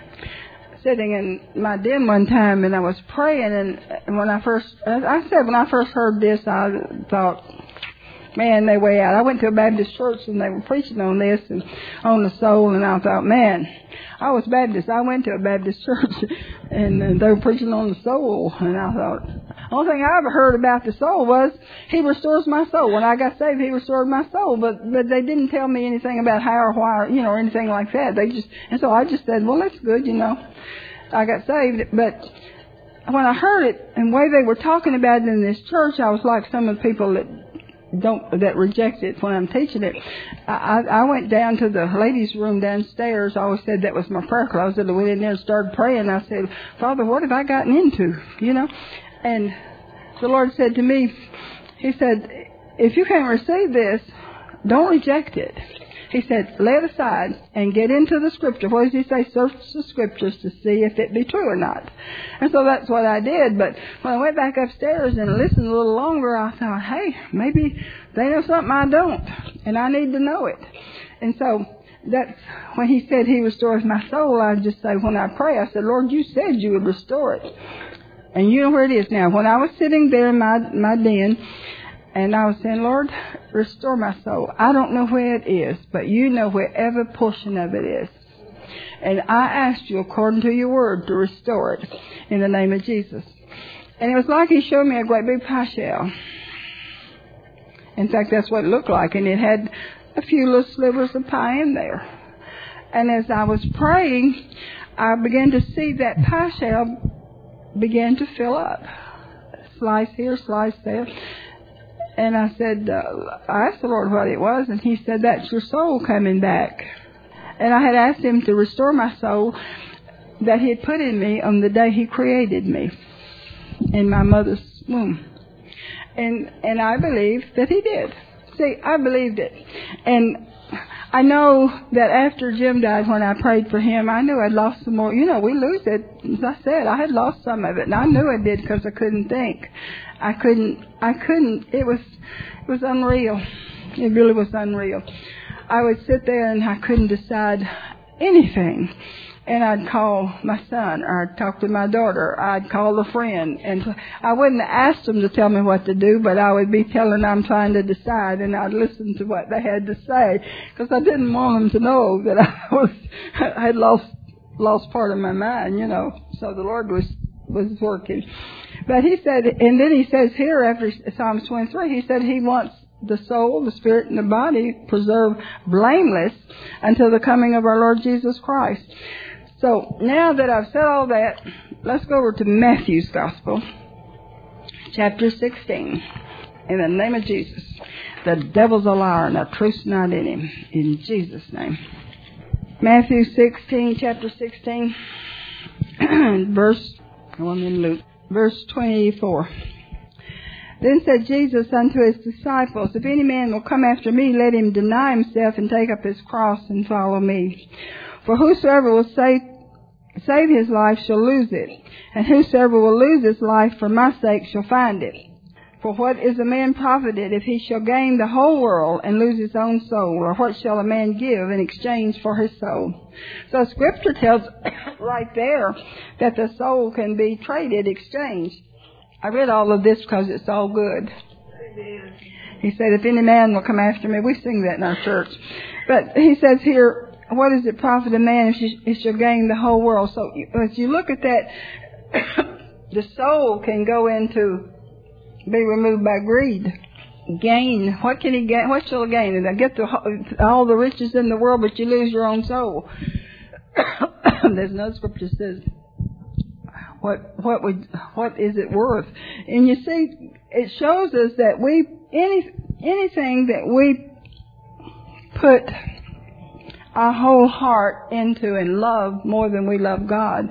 Speaker 4: sitting in my den one time and I was praying, and, and when I first, I said when I first heard this, I thought, man, they way out. I went to a Baptist church and they were preaching on this and on the soul, and I thought, man, I was Baptist. I went to a Baptist church and, and they were preaching on the soul, and I thought, only thing I ever heard about the soul was He restores my soul. When I got saved, He restored my soul. But but they didn't tell me anything about how or why, or, you know, or anything like that. They just and so I just said, well, that's good, you know. I got saved, but when I heard it and the way they were talking about it in this church, I was like some of the people that don't that reject it when I'm teaching it. I, I went down to the ladies' room downstairs. I always said that was my prayer closet. I went in there and started praying. I said, Father, what have I gotten into? You know, and the Lord said to me, He said, if you can't receive this, don't reject it. He said, lay it aside and get into the Scripture. What does He say? Search the Scriptures to see if it be true or not. And so that's what I did. But when I went back upstairs and listened a little longer, I thought, hey, maybe they know something I don't, and I need to know it. And so that's when He said He restores my soul, I just say, when I pray, I said, Lord, you said you would restore it. And you know where it is now. When I was sitting there in my, my den, and I was saying, Lord, restore my soul. I don't know where it is, but you know where every portion of it is. And I asked you, according to your word, to restore it in the name of Jesus. And it was like He showed me a great big pie shell. In fact, that's what it looked like. And it had a few little slivers of pie in there. And as I was praying, I began to see that pie shell begin to fill up. Slice here, slice there. And I said, uh, I asked the Lord what it was, and He said, that's your soul coming back. And I had asked Him to restore my soul that He had put in me on the day He created me in my mother's womb. And and I believe that He did. See, I believed it. And I know that after Jim died, when I prayed for him, I knew I'd lost some more. You know, we lose it. As I said, I had lost some of it, and I knew I did because I couldn't think. I couldn't, I couldn't, it was, it was unreal. It really was unreal. I would sit there and I couldn't decide anything. And I'd call my son, or I'd talk to my daughter, I'd call a friend. And I wouldn't ask them to tell me what to do, but I would be telling them I'm trying to decide, and I'd listen to what they had to say, because I didn't want them to know that I was, I had lost, lost part of my mind, you know. So the Lord was, was working. But He said, and then He says here after Psalms twenty-three, He said He wants the soul, the spirit, and the body preserved blameless until the coming of our Lord Jesus Christ. So now that I've said all that, let's go over to Matthew's Gospel, chapter sixteen. In the name of Jesus. The devil's a liar and the truth's not in him. In Jesus' name. Matthew sixteen, chapter sixteen, verse, I'm in Luke, verse twenty-four. Then said Jesus unto His disciples, if any man will come after me, let him deny himself and take up his cross and follow me. For whosoever will save, save his life shall lose it, and whosoever will lose his life for my sake shall find it. For what is a man profited if he shall gain the whole world and lose his own soul? Or what shall a man give in exchange for his soul? So Scripture tells right there that the soul can be traded, exchanged. I read all of this because it's all good. He said, if any man will come after me, we sing that in our church. But He says here, what does it profit a man if he, he shall gain the whole world? So as you look at that, the soul can go into, be removed by greed. Gain. What can he gain? What shall he gain? And I get the, all the riches in the world, but you lose your own soul. There's no Scripture says, what what would what is it worth? And you see, it shows us that we any anything that we put our whole heart into and love more than we love God,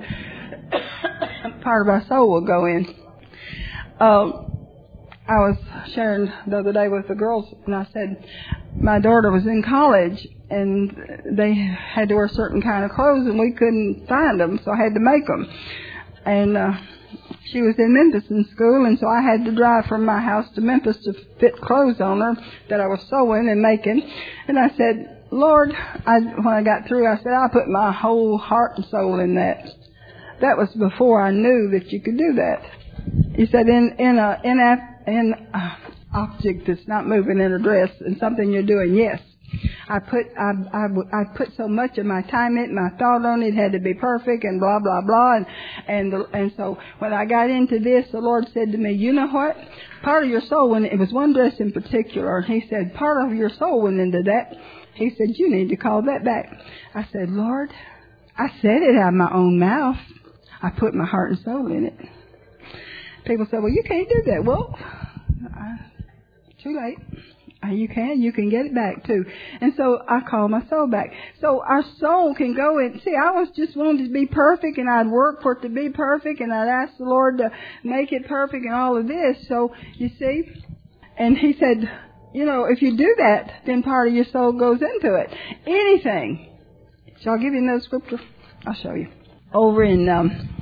Speaker 4: part of our soul will go in. Uh, I was sharing the other day with the girls, and I said my daughter was in college, and they had to wear certain kind of clothes, and we couldn't find them, so I had to make them. And uh, she was in Memphis in school, and so I had to drive from my house to Memphis to fit clothes on her that I was sewing and making. And I said, Lord, I, when I got through, I said, I put my whole heart and soul in that. That was before I knew that you could do that. He said, in in a in a in a object that's not moving in a dress and something you're doing, yes. I put I, I, I put so much of my time in it, my thought on it, it had to be perfect and blah blah blah, and and the, and so when I got into this, the Lord said to me, you know what? Part of your soul, when it was one dress in particular, He said part of your soul went into that. He said you need to call that back. I said, Lord, I said it out of my own mouth. I put my heart and soul in it. People say, well, you can't do that. Well, I, too late. You can. You can get it back, too. And so I call my soul back. So our soul can go in. See, I was just wanting to be perfect, and I'd work for it to be perfect, and I'd ask the Lord to make it perfect and all of this. So, you see, and He said, you know, if you do that, then part of your soul goes into it. Anything. Shall I give you another scripture? I'll show you. Over in, um,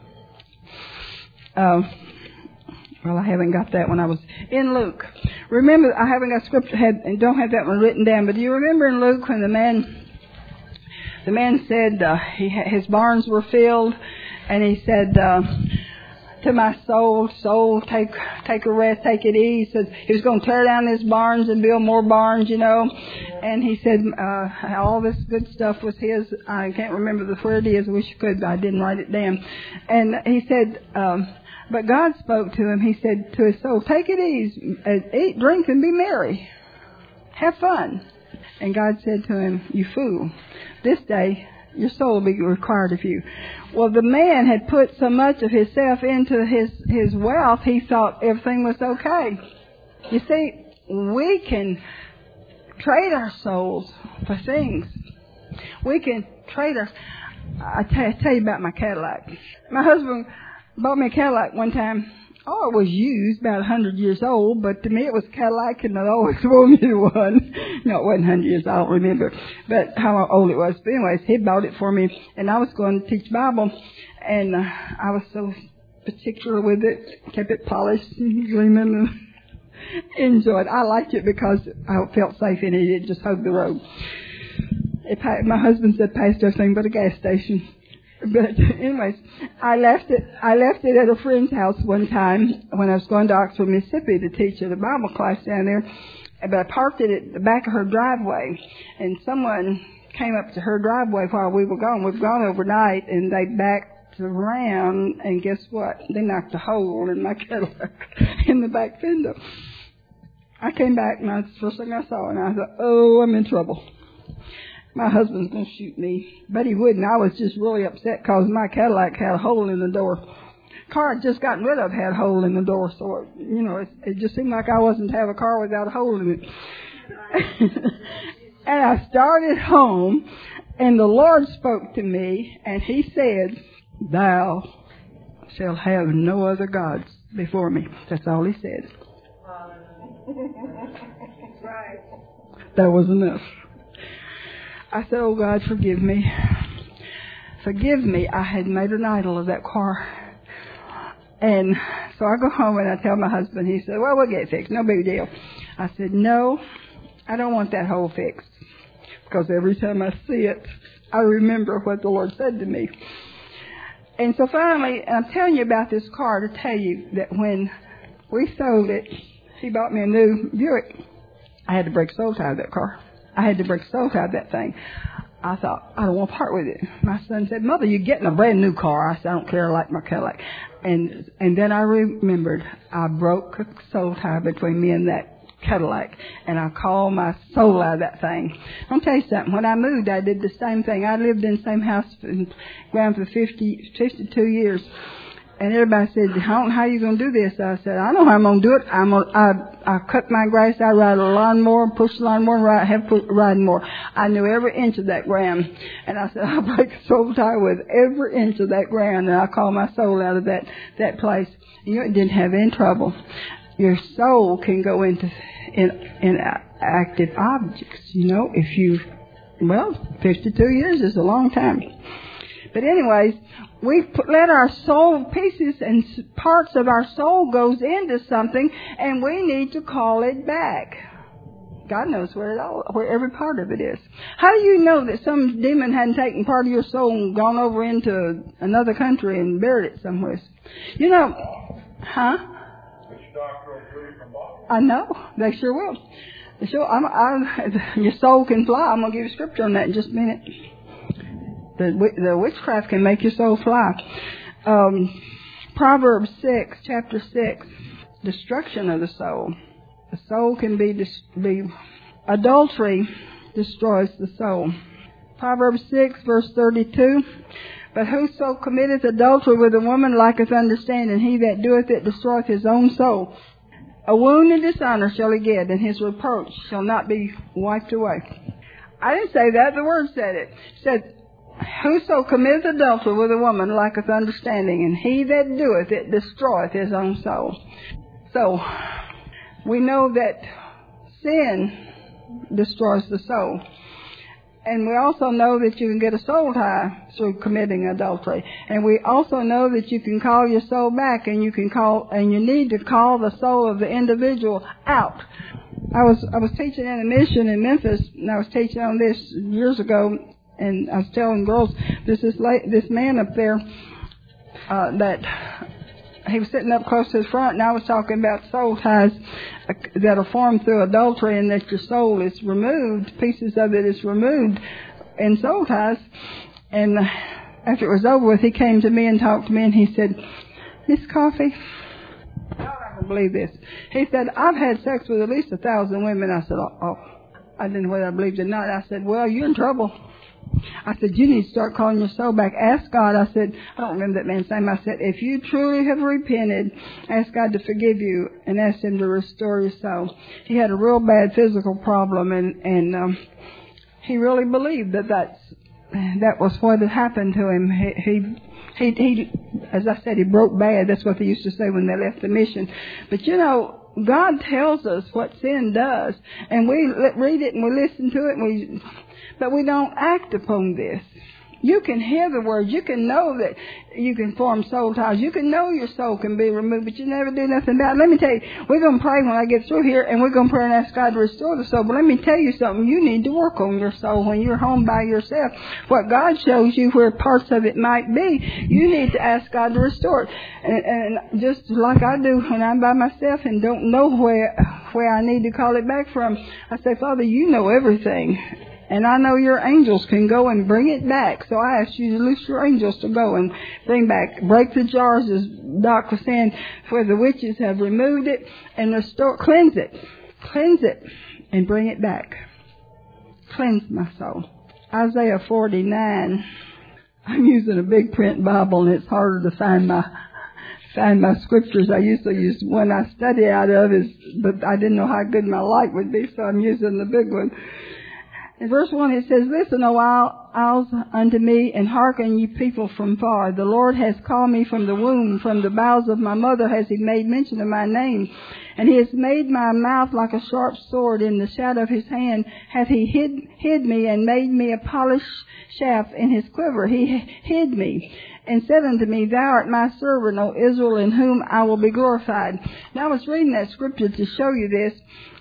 Speaker 4: uh, well, I haven't got that one. I was in Luke. Remember, I haven't got scripture, had, and don't have that one written down, but do you remember in Luke when the man, the man said uh, he, his barns were filled, and he said, uh, to my soul, soul, take take a rest, take it easy. He said he was going to tear down his barns and build more barns, you know. And he said uh, all this good stuff was his. I can't remember the where it is. I wish I could, but I didn't write it down. And he said, um, but God spoke to him. He said to his soul, take it easy, eat, drink, and be merry. Have fun. And God said to him, you fool, this day your soul will be required of you. Well, the man had put so much of himself into his, his wealth, he thought everything was okay. You see, we can trade our souls for things. We can trade our... I tell, I tell you about my Cadillac. My husband bought me a Cadillac one time. Oh, it was used, about one hundred years old, but to me it was Cadillac, and I always wanted one. No, it wasn't one hundred years, I don't remember, but how old it was. But anyways, he bought it for me, and I was going to teach Bible, and uh, I was so particular with it, kept it polished and gleaming, and enjoyed it. I liked it because I felt safe in it. It just hugged the road. It, my husband said passed everything but a gas station. But anyways, I left it. I left it at a friend's house one time when I was going to Oxford, Mississippi, to teach at a Bible class down there. But I parked it at the back of her driveway, and someone came up to her driveway while we were gone. We've gone overnight, and they backed around, and guess what? They knocked a hole in my Cadillac in the back fender. I came back, and that's the first thing I saw, and I thought, oh, I'm in trouble. My husband's going to shoot me. But he wouldn't. I was just really upset because my Cadillac had a hole in the door. Car I'd just gotten rid of had a hole in the door. So, it, you know, it, it just seemed like I wasn't to have a car without a hole in it. And I started home, and the Lord spoke to me, and He said, thou shalt have no other gods before me. That's all He said. That was enough. I said, oh, God, forgive me. Forgive me. I had made an idol of that car. And so I go home and I tell my husband. He said, well, we'll get it fixed. No big deal. I said, no, I don't want that hole fixed. Because every time I see it, I remember what the Lord said to me. And so finally, I'm telling you about this car to tell you that when we sold it, He bought me a new Buick. I had to break soul tie of that car. I had to break soul tie of that thing. I thought, I don't want to part with it. My son said, Mother, you're getting a brand new car. I said, I don't care, I like my Cadillac. And and then I remembered I broke a soul tie between me and that Cadillac, and I called my soul out of that thing. I'll tell you something. When I moved, I did the same thing. I lived in the same house and ground for fifty, fifty-two years. And everybody said, I don't know how you're going to do this. I said, I know how I'm going to do it. I'm gonna, I, I cut my grass. I ride a lawnmower, push the lawnmower, ride, have put, riding more. I knew every inch of that ground. And I said, I'll break a soul tie with every inch of that ground. And I called my soul out of that, that place. You know, it didn't have any trouble. Your soul can go into in, in active objects, you know, if you, well, fifty-two years is a long time. But anyways, we put, let our soul pieces and parts of our soul goes into something, and we need to call it back. God knows where it all, where every part of it is. How do you know that some demon hadn't taken part of your soul and gone over into another country and buried it somewhere? You know, huh? I know, they sure will. Sure, I'm, I, your soul can fly. I'm going to give you scripture on that in just a minute. The, the witchcraft can make your soul fly. Um, Proverbs six, chapter six, destruction of the soul. The soul can be, be adultery destroys the soul. Proverbs six, verse thirty-two. But whoso committeth adultery with a woman lacketh understanding. He that doeth it destroyeth his own soul. A wound and dishonor shall he get, and his reproach shall not be wiped away. I didn't say that. The Word said it. It said, whoso committeth adultery with a woman lacketh understanding, and he that doeth it destroyeth his own soul. So, we know that sin destroys the soul. And we also know that you can get a soul tie through committing adultery. And we also know that you can call your soul back, and you can call, and you need to call the soul of the individual out. I was I was teaching in a mission in Memphis, and I was teaching on this years ago, and I was telling girls, there's this late, this man up there uh, that he was sitting up close to the front, and I was talking about soul ties that are formed through adultery, and that your soul is removed, pieces of it is removed in soul ties. And after it was over with, he came to me and talked to me, and he said, Miss Coffey, I don't believe this. He said, I've had sex with at least a thousand women. I said, oh, oh. I didn't know whether I believed it or not. I said, well, you're in trouble. I said, you need to start calling your soul back. Ask God. I said, I don't remember that man's name. I said, if you truly have repented, ask God to forgive you and ask Him to restore your soul. He had a real bad physical problem, and, and um, he really believed that that's, that was what had happened to him. He, he, he, he, as I said, he broke bad. That's what they used to say when they left the mission. But you know, God tells us what sin does, and we read it and we listen to it, and we, but we don't act upon this. You can hear the words. You can know that you can form soul ties. You can know your soul can be removed, but you never do nothing about it. Let me tell you, we're going to pray when I get through here, and we're going to pray and ask God to restore the soul. But let me tell you something. You need to work on your soul when you're home by yourself. What God shows you where parts of it might be, you need to ask God to restore it. And, and just like I do when I'm by myself and don't know where, where I need to call it back from, I say, Father, you know everything. And I know your angels can go and bring it back. So I ask you to loose your angels to go and bring back, break the jars, as Doc was saying, where the witches have removed it, and restore, cleanse it. Cleanse it and bring it back. Cleanse my soul. Isaiah forty-nine. I'm using a big print Bible, and it's harder to find my find my scriptures. I usually use one I study out of, is, but I didn't know how good my light would be, so I'm using the big one. In verse one it says, Listen, O isles, unto me, and hearken, ye people from far. The Lord has called me from the womb, from the bowels of my mother has He made mention of my name. And He has made my mouth like a sharp sword. In the shadow of His hand hath He hid, hid me, and made me a polished shaft in His quiver. He hid me, and said unto me, Thou art my servant, O Israel, in whom I will be glorified. Now I was reading that scripture to show you this.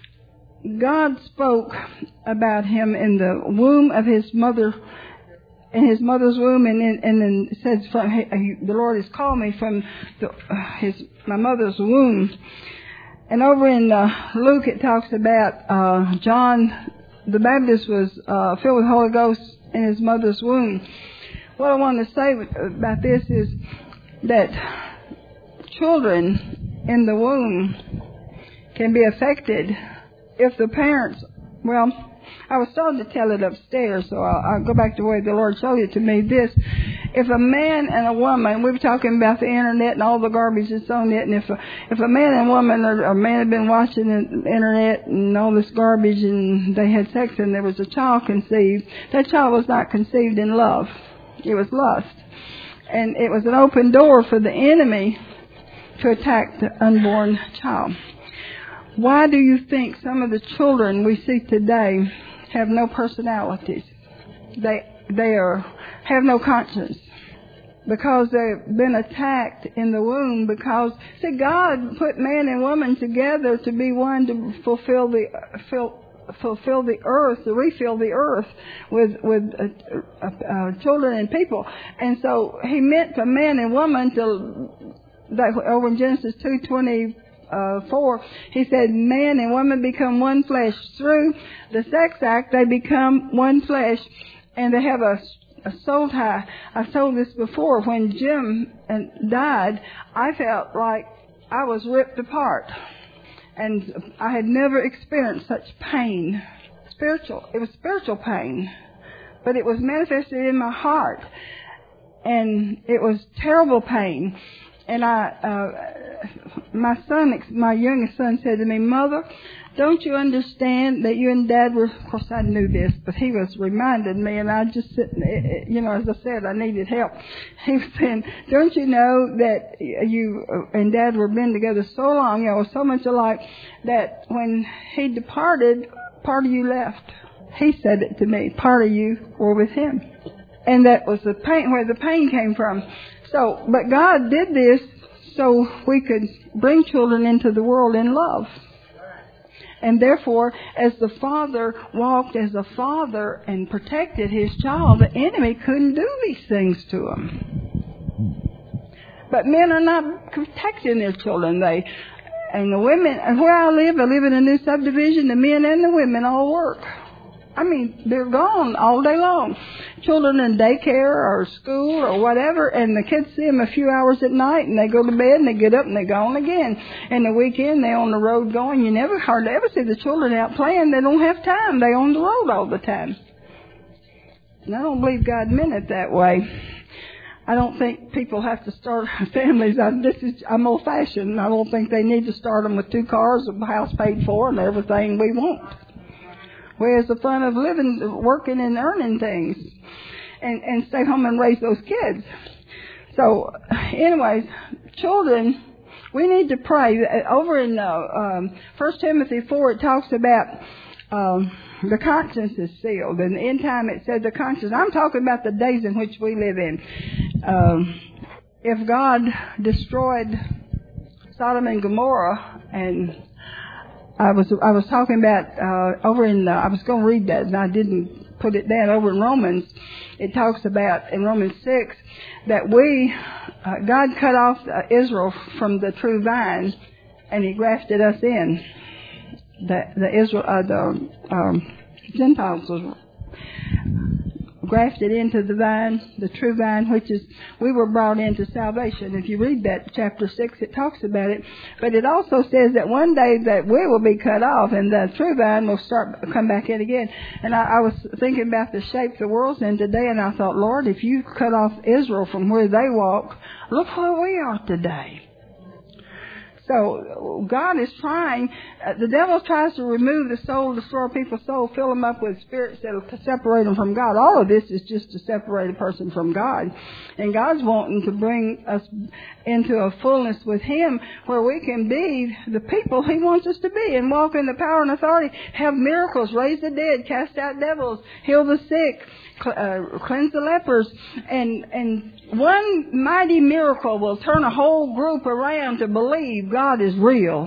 Speaker 4: God spoke about him in the womb of his mother, in his mother's womb, and then, and then it says, from, he, the Lord has called me from the, uh, his my mother's womb. And over in uh, Luke it talks about uh, John the Baptist was uh, filled with the Holy Ghost in his mother's womb. What I want to say about this is that children in the womb can be affected if the parents, well, I was starting to tell it upstairs, so I'll, I'll go back to the way the Lord showed it to me. This, if a man and a woman, we were talking about the internet and all the garbage that's on it, and if a, if a man and woman, or a man had been watching the internet and all this garbage, and they had sex, and there was a child conceived, that child was not conceived in love. It was lust. And it was an open door for the enemy to attack the unborn child. Why do you think some of the children we see today have no personalities? They they are have no conscience because they've been attacked in the womb. Because see, God put man and woman together to be one to fulfill the fill, fulfill the earth, to refill the earth with with uh, uh, children and people. And so He meant for man and woman to, that over in Genesis two twenty. uh, four, he said, man and woman become one flesh. Through the sex act, they become one flesh, and they have a, a soul tie. I've told this before. When Jim died, I felt like I was ripped apart, and I had never experienced such pain. Spiritual. It was spiritual pain, but it was manifested in my heart, and it was terrible pain. And I, uh, my son, my youngest son said to me, Mother, don't you understand that you and Dad were, of course I knew this, but he was reminding me, and I just, you know, as I said, I needed help. He was saying, don't you know that you and Dad were been together so long, you know, so much alike, that when he departed, part of you left. He said it to me, part of you were with him. And that was the pain, where the pain came from. So, but God did this so we could bring children into the world in love. And therefore, as the father walked as a father and protected his child, the enemy couldn't do these things to him. But men are not protecting their children. They, and the women, and where I live, I live in a new subdivision, the men and the women all work. I mean, they're gone all day long. Children in daycare or school or whatever, and the kids see them a few hours at night, and they go to bed, and they get up, and they're gone again. And the weekend, they're on the road going. You never hardly ever see the children out playing. They don't have time. They're on the road all the time. And I don't believe God meant it that way. I don't think people have to start families. I, this is, I'm old-fashioned. I don't think they need to start them with two cars, a house paid for, and everything we want. Where's the fun of living, working and earning things, and, and stay home and raise those kids? So, anyways, children, we need to pray. Over in uh, um, First Timothy four, it talks about um, the conscience is sealed. And in time it said the conscience. I'm talking about the days in which we live in. Um, if God destroyed Sodom and Gomorrah, and I was I was talking about uh, over in the, I was going to read that, and I didn't put it down. Over in Romans, it talks about in Romans six that we uh, God cut off uh, Israel from the true vine, and He grafted us in. The the Israel uh, the um, Gentiles was grafted into the vine, the true vine, which is, we were brought into salvation. If you read that chapter six, it talks about it. But it also says that one day that we will be cut off and the true vine will start, come back in again. And I, I was thinking about the shape the world's in today, and I thought, Lord, if you cut off Israel from where they walk, look where we are today. So God is trying, uh, the devil tries to remove the soul, destroy people's soul, fill them up with spirits that will separate them from God. All of this is just to separate a person from God. And God's wanting to bring us into a fullness with Him where we can be the people He wants us to be and walk in the power and authority, have miracles, raise the dead, cast out devils, heal the sick, Uh, cleanse the lepers, and and one mighty miracle will turn a whole group around to believe God is real.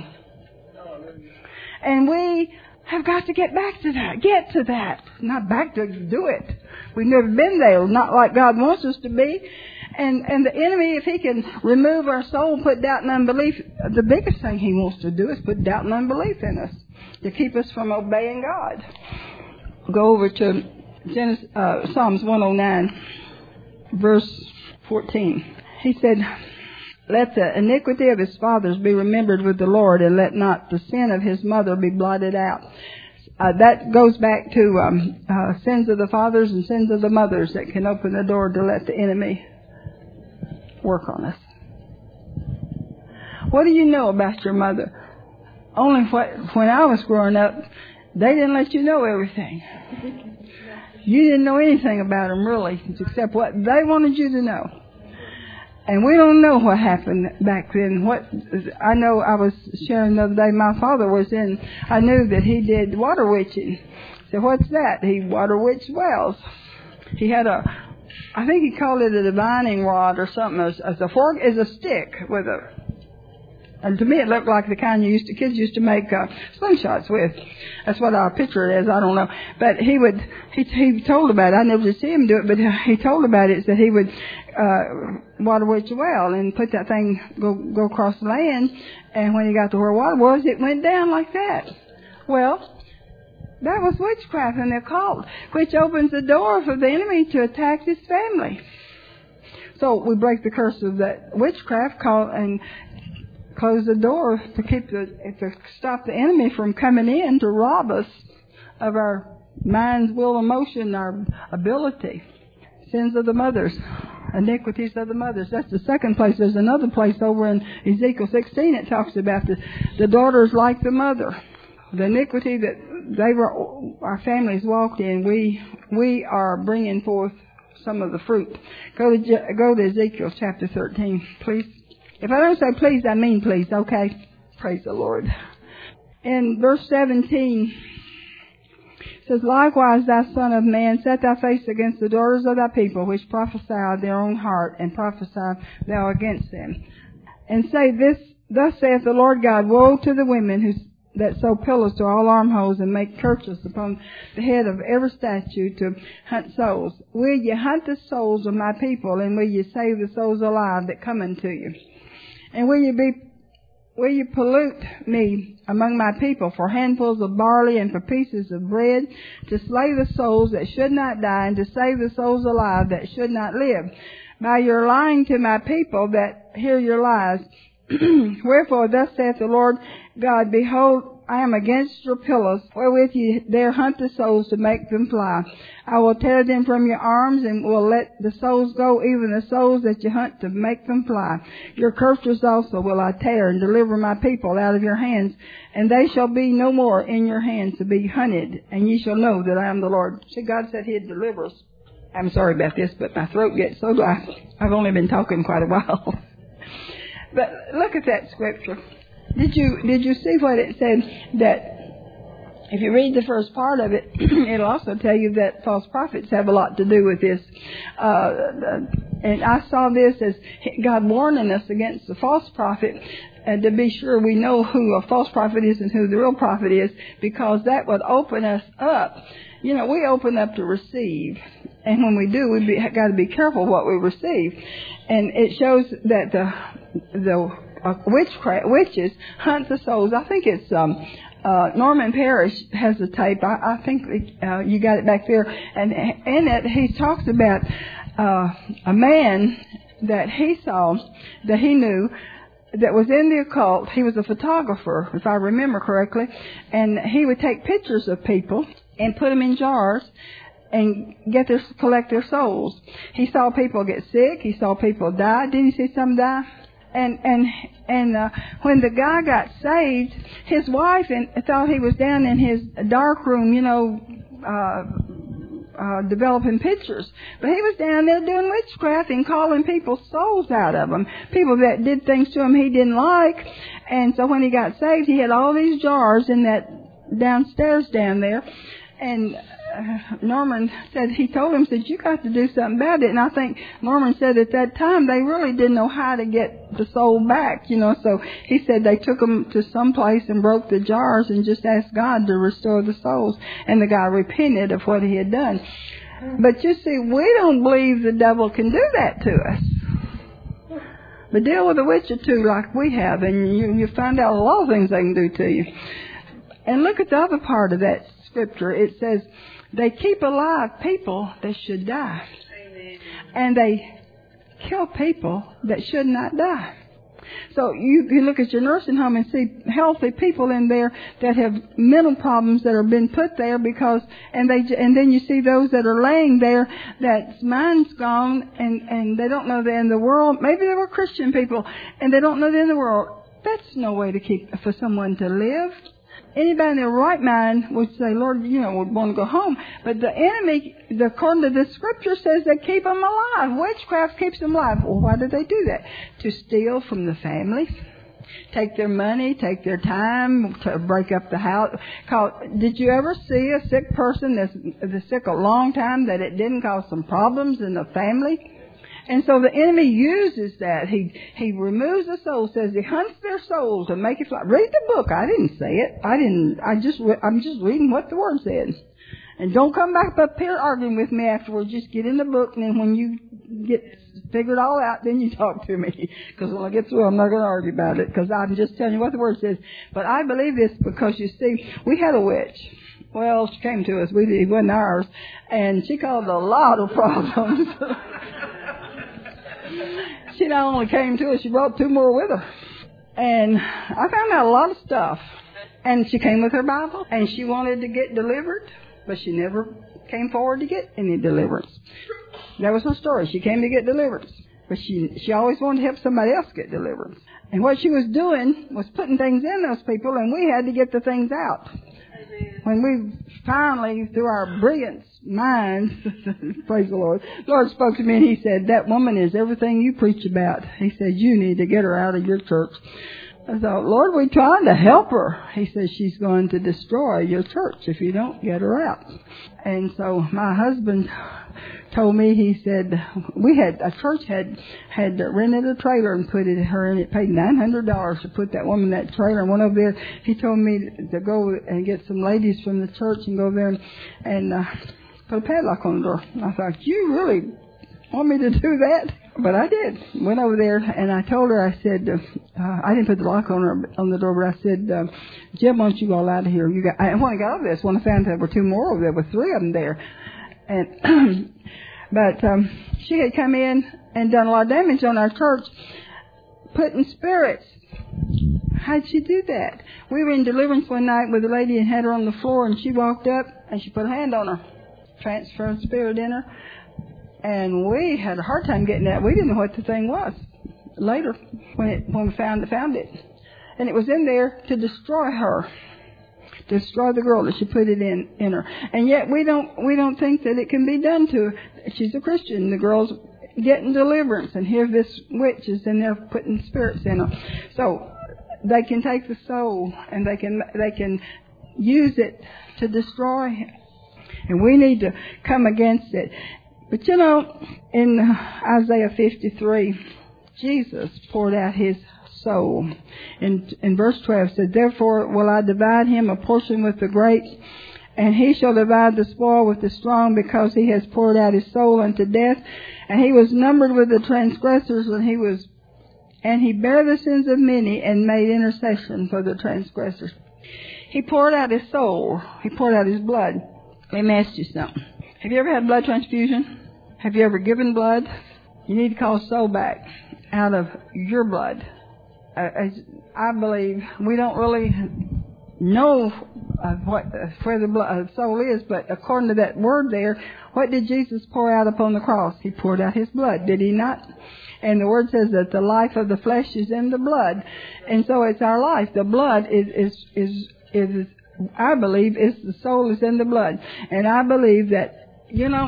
Speaker 4: And we have got to get back to that. Get to that. Not back to do it. We've never been there. Not like God wants us to be. And and the enemy, if he can remove our soul and put doubt and unbelief, the biggest thing he wants to do is put doubt and unbelief in us to keep us from obeying God. Go over to Genesis, uh, Psalms one oh nine, verse fourteen. He said, let the iniquity of his fathers be remembered with the Lord, and let not the sin of his mother be blotted out. Uh, that goes back to um, uh, sins of the fathers and sins of the mothers that can open the door to let the enemy work on us. What do you know about your mother? Only what, when I was growing up, they didn't let you know everything. You didn't know anything about them, really, except what they wanted you to know. And we don't know what happened back then. What I know, I was sharing the other day, my father was in, I knew that he did water witching. So what's that? He water witched wells. He had a, I think he called it a divining rod or something. As, as a fork is a stick with a, And to me, it looked like the kind you used to, kids used to make uh, slingshots with. That's what I picture it as. I don't know. But he would, he, he told about it. I never did see him do it, but he told about it that he would uh, water witch a well and put that thing, go, go across the land. And when he got to where water was, it went down like that. Well, that was witchcraft and occult, which opens the door for the enemy to attack his family. So we break the curse of that witchcraft call, and close the door to keep the to stop the enemy from coming in to rob us of our mind's will, emotion, our ability. Sins of the mothers, iniquities of the mothers. That's the second place. There's another place over in Ezekiel sixteen. It talks about the the daughters like the mother. The iniquity that they were, our families walked in, we we are bringing forth some of the fruit. Go to go to Ezekiel chapter thirteen, please. If I don't say please, I mean please. Okay, praise the Lord. In verse seventeen, it says, "Likewise, thou son of man, set thy face against the daughters of thy people, which prophesy of their own heart, and prophesy thou against them, and say, This thus saith the Lord God: Woe to the women who that sew pillows to all armholes and make kerchiefs upon the head of every statue to hunt souls. Will ye hunt the souls of my people, and will ye save the souls alive that come unto you? And will you be, will you pollute me among my people for handfuls of barley and for pieces of bread, to slay the souls that should not die, and to save the souls alive that should not live? By your lying to my people that hear your lies. Wherefore, thus saith the Lord God, Behold, I am against your pillars, wherewith ye dare hunt the souls to make them fly. I will tear them from your arms, and will let the souls go, even the souls that you hunt to make them fly. Your kerchiefs also will I tear, and deliver my people out of your hands, and they shall be no more in your hands to be hunted, and ye shall know that I am the Lord." See, God said He'd deliver us. I'm sorry about this, but my throat gets so dry. I've only been talking quite a while. But look at that scripture. Did you did you see what it said? That if you read the first part of it, it'll also tell you that false prophets have a lot to do with this. Uh, and I saw this as God warning us against the false prophet, and to be sure we know who a false prophet is and who the real prophet is, because that would open us up. You know, we open up to receive, and when we do, we've got to be careful what we receive. And it shows that the the uh, witchcraft witches hunt the souls. I think it's um, uh, Norman Parrish has a tape. I, I think uh, you got it back there, and in it he talks about uh, a man that he saw, that he knew, that was in the occult. He was a photographer, if I remember correctly, and he would take pictures of people and put them in jars and get their collect their souls. He saw people get sick. He saw people die. Didn't you see some die? And and and uh, when the guy got saved, his wife and thought he was down in his dark room, you know, uh, uh, developing pictures. But he was down there doing witchcraft and calling people's souls out of them. People that did things to him he didn't like. And so when he got saved, he had all these jars in that downstairs down there. And uh, Norman said, he told him, said, you got to do something about it. And I think Norman said at that time they really didn't know how to get the soul back, you know. So he said they took them to some place and broke the jars and just asked God to restore the souls. And the guy repented of what he had done. But you see, we don't believe the devil can do that to us. But deal with a witch or two like we have, and you, you find out a lot of things they can do to you. And look at the other part of that scripture. It says, they keep alive people that should die. Amen. And they kill people that should not die. So you, you look at your nursing home and see healthy people in there that have mental problems that have been put there because, and they, and then you see those that are laying there that's mind's gone and, and they don't know they're in the world. Maybe they were Christian people and they don't know they're in the world. That's no way to keep, for someone to live. Anybody in their right mind would say, Lord, you know, would want to go home. But the enemy, according to the scripture, says they keep them alive. Witchcraft keeps them alive. Well, why do they do that? To steal from the families, take their money, take their time, to break up the house. Did you ever see a sick person that's, that's sick a long time that it didn't cause some problems in the family? And so the enemy uses that. He he removes the soul, says he hunts their soul to make it fly. Read the book. I didn't say it. I didn't. I just. I'm just reading what the Word said. And don't come back up here arguing with me afterwards. Just get in the book, and then when you get figured all out, then you talk to me. Because when I get through, I'm not going to argue about it. Because I'm just telling you what the Word says. But I believe this because, you see, we had a witch. Well, she came to us. We it wasn't ours. And she caused a lot of problems. She not only came to us, she brought two more with her. And I found out a lot of stuff. And she came with her Bible, and she wanted to get delivered, but she never came forward to get any deliverance. That was her story. She came to get deliverance, but she she always wanted to help somebody else get deliverance. And what she was doing was putting things in those people, and we had to get the things out. When we finally, through our brilliant minds, praise the Lord, the Lord spoke to me and He said, that woman is everything you preach about. He said, you need to get her out of your church. I thought, Lord, we're trying to help her. He says, she's going to destroy your church if you don't get her out. And so my husband told me, he said, we had, a church had, had rented a trailer and put it, her in it, paid nine hundred dollars to put that woman in that trailer. And went over there, he told me to go and get some ladies from the church and go there and, and uh, put a padlock on the door. And I thought, you really want me to do that? But I did. Went over there, and I told her, I said, uh, I didn't put the lock on her on the door, but I said, uh, Jim, why don't you go out of here? You got, I, when I got over this, when I found there were two more over there, with three of them there. And but um, she had come in and done a lot of damage on our church, putting spirits. How'd she do that? We were in deliverance one night with a lady and had her on the floor, and she walked up, and she put a hand on her, transferred spirit in her. And we had a hard time getting that. We didn't know what the thing was later when it when we found found it. And it was in there to destroy her, to destroy the girl that she put it in, in her. And yet we don't we don't think that it can be done to her. She's a Christian. The girl's getting deliverance, and here this witch is in there putting spirits in her. So they can take the soul and they can they can use it to destroy it. And we need to come against it. But you know, in Isaiah fifty-three, Jesus poured out His soul. In, in verse twelve, it said, therefore will I divide him a portion with the great, and he shall divide the spoil with the strong, because he has poured out his soul unto death. And he was numbered with the transgressors, and he was, and he bare the sins of many, and made intercession for the transgressors. He poured out his soul. He poured out his blood. Let me ask you something. Have you ever had blood transfusion? Have you ever given blood? You need to call soul back out of your blood. I, I believe we don't really know uh, what uh, where the blood, uh, soul is, but according to that word there, what did Jesus pour out upon the cross? He poured out His blood, did He not? And the word says that the life of the flesh is in the blood, and so it's our life. The blood is is is is. I believe is the soul is in the blood. And I believe that, you know,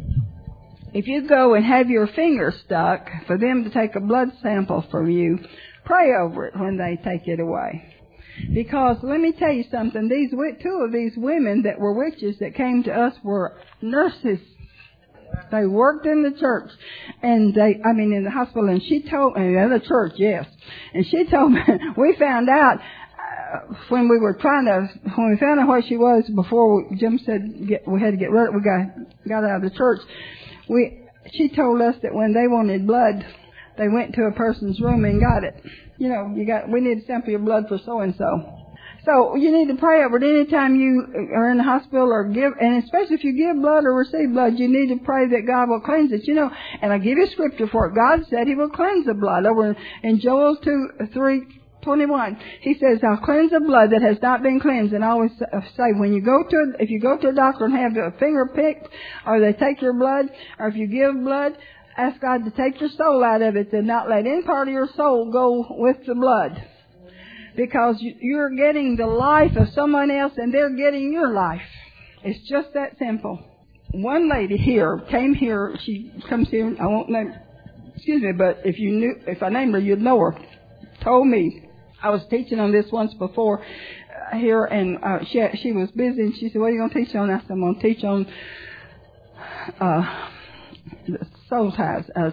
Speaker 4: if you go and have your finger stuck for them to take a blood sample from you, pray over it when they take it away. Because let me tell you something, these two of these women that were witches that came to us were nurses. They worked in the church, and they, I mean in the hospital, and she told me, in the church, yes. And she told me, we found out, when we were trying to, when we found out what she was, before we, Jim said get, we had to get rid of, we got got out of the church. We, she told us that when they wanted blood, they went to a person's room and got it. You know, you got, we need to sample your blood for so and so. So you need to pray over it anytime you are in the hospital or give, and especially if you give blood or receive blood, you need to pray that God will cleanse it. You know, and I'll give you scripture for it. God said He will cleanse the blood. Over in Joel two, three, twenty-one, He says, I'll cleanse the blood that has not been cleansed. And I always say, when you go to, if you go to a doctor and have a finger picked, or they take your blood, or if you give blood, ask God to take your soul out of it and not let any part of your soul go with the blood. Because you're getting the life of someone else and they're getting your life. It's just that simple. One lady here came here, she comes here, I won't name, excuse me, but if you knew, if I named her, you'd know her, told me, I was teaching on this once before uh, here, and uh, she she was busy, and she said, what are you going to teach on? I said, I'm going to teach on uh, the soul ties, uh,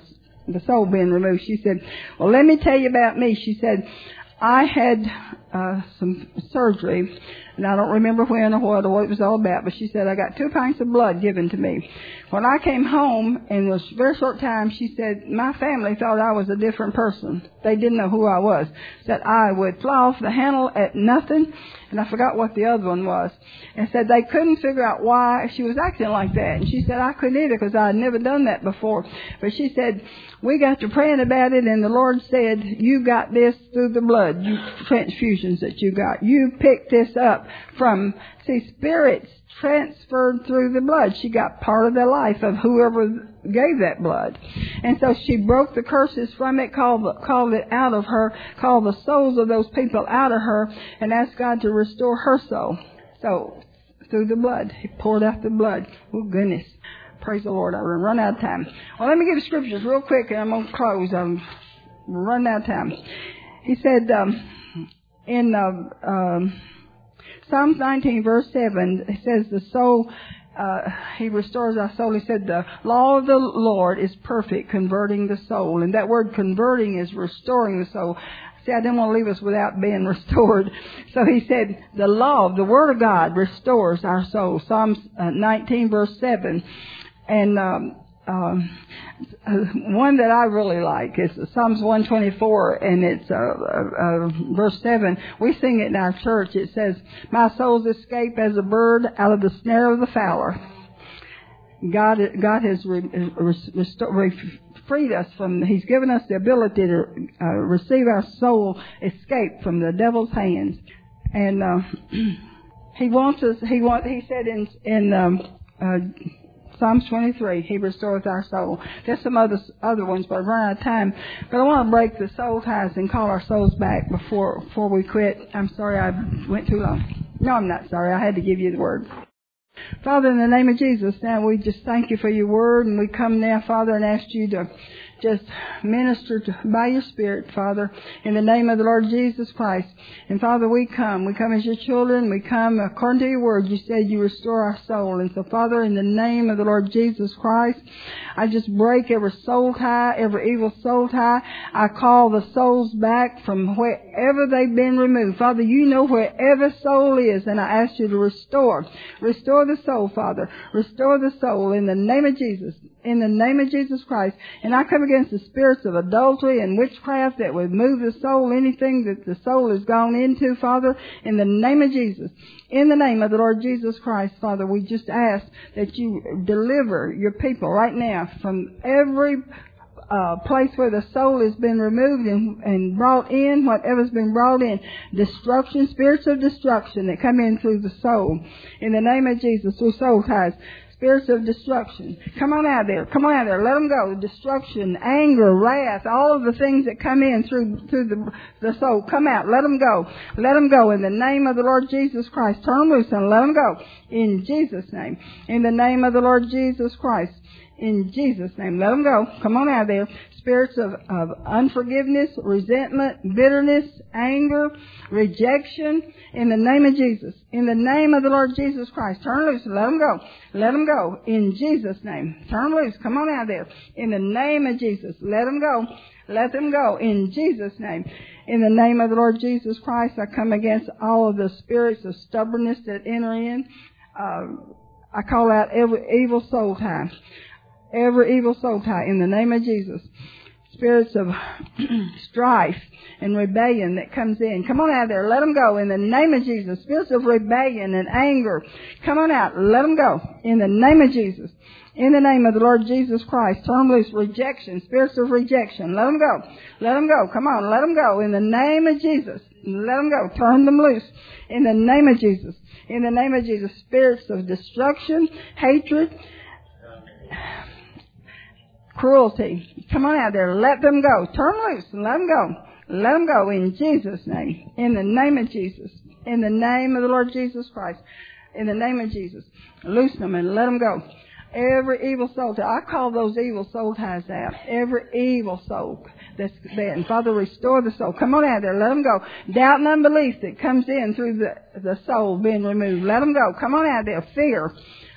Speaker 4: the soul being removed. She said, well, let me tell you about me. She said, I had uh, some surgery, and I don't remember when or what or what it was all about, but she said, I got two pints of blood given to me. When I came home, in a very short time, she said, my family thought I was a different person. They didn't know who I was. That I would fly off the handle at nothing, and I forgot what the other one was. And said they couldn't figure out why she was acting like that. And she said, I couldn't either because I had never done that before. But she said, we got to praying about it, and the Lord said, you got this through the blood, you transfusions that you got. You picked this up from, see, spirits transferred through the blood. She got part of the life of whoever gave that blood. And so she broke the curses from it, called, called it out of her, called the souls of those people out of her, and asked God to restore her soul. So, through the blood, He poured out the blood. Oh, goodness. Praise the Lord. I've run out of time. Well, let me give you scriptures real quick, and I'm going to close. I'm running out of time. He said um, in uh, um, Psalms nineteen, verse seven, it says, the soul, uh, He restores our soul. He said, the law of the Lord is perfect, converting the soul. And that word converting is restoring the soul. See, I didn't want to leave us without being restored. So he said, the law, the Word of God restores our soul. Psalms uh, nineteen, verse seven. And um, um, one that I really like is Psalms one twenty-four, and it's uh, uh, uh, verse seven. We sing it in our church. It says, my soul's escape as a bird out of the snare of the fowler. God, God has re, re, restored, re, freed us from, He's given us the ability to uh, receive our soul escape from the devil's hands. And uh, He wants us, He want, He said in, in um, uh, Psalms twenty-three, He restores our soul. There's some other other ones, but I've run out of time. But I want to break the soul ties and call our souls back before before we quit. I'm sorry I went too long. No, I'm not sorry. I had to give you the word. Father, in the name of Jesus, now we just thank You for Your word, and we come now, Father, and ask You to just minister to, by Your Spirit, Father, in the name of the Lord Jesus Christ. And Father, we come. We come as Your children. We come according to Your word. You said You restore our soul. And so, Father, in the name of the Lord Jesus Christ, I just break every soul tie, every evil soul tie. I call the souls back from wherever they've been removed. Father, You know where every soul is, and I ask You to restore. Restore the soul, Father. Restore the soul in the name of Jesus. In the name of Jesus Christ. And I come against the spirits of adultery and witchcraft that would move the soul, anything that the soul has gone into, Father, in the name of Jesus. In the name of the Lord Jesus Christ, Father, we just ask that You deliver Your people right now from every uh, place where the soul has been removed and, and brought in, whatever's been brought in, destruction, spirits of destruction that come in through the soul. In the name of Jesus, through soul ties. Spirits of destruction. Come on out there. Come on out there. Let them go. Destruction, anger, wrath, all of the things that come in through through the, the soul. Come out. Let them go. Let them go. In the name of the Lord Jesus Christ. Turn them loose and let them go. In Jesus' name. In the name of the Lord Jesus Christ. In Jesus' name. Let them go. Come on out there. Spirits of, of unforgiveness, resentment, bitterness, anger, rejection, in the name of Jesus. In the name of the Lord Jesus Christ. Turn loose and let them go. Let them go. In Jesus' name. Turn loose. Come on out there. In the name of Jesus. Let them go. Let them go. In Jesus' name. In the name of the Lord Jesus Christ, I come against all of the spirits of stubbornness that enter in. Uh, I call out every evil soul tie. Every evil soul tie in the name of Jesus. Spirits of strife and rebellion that comes in. Come on out there. Let them go in the name of Jesus. Spirits of rebellion and anger. Come on out. Let them go in the name of Jesus. In the name of the Lord Jesus Christ. Turn loose rejection. Spirits of rejection. Let them go. Let them go. Come on. Let them go in the name of Jesus. Let them go. Turn them loose in the name of Jesus. In the name of Jesus. Spirits of destruction, hatred, cruelty. Come on out there. Let them go. Turn loose and let them go. Let them go in Jesus' name. In the name of Jesus. In the name of the Lord Jesus Christ. In the name of Jesus. Loose them and let them go. Every evil soul tie. I call those evil soul ties out. Every evil soul that's there. And Father, restore the soul. Come on out there. Let them go. Doubt and unbelief that comes in through the, the soul being removed. Let them go. Come on out there. Fear.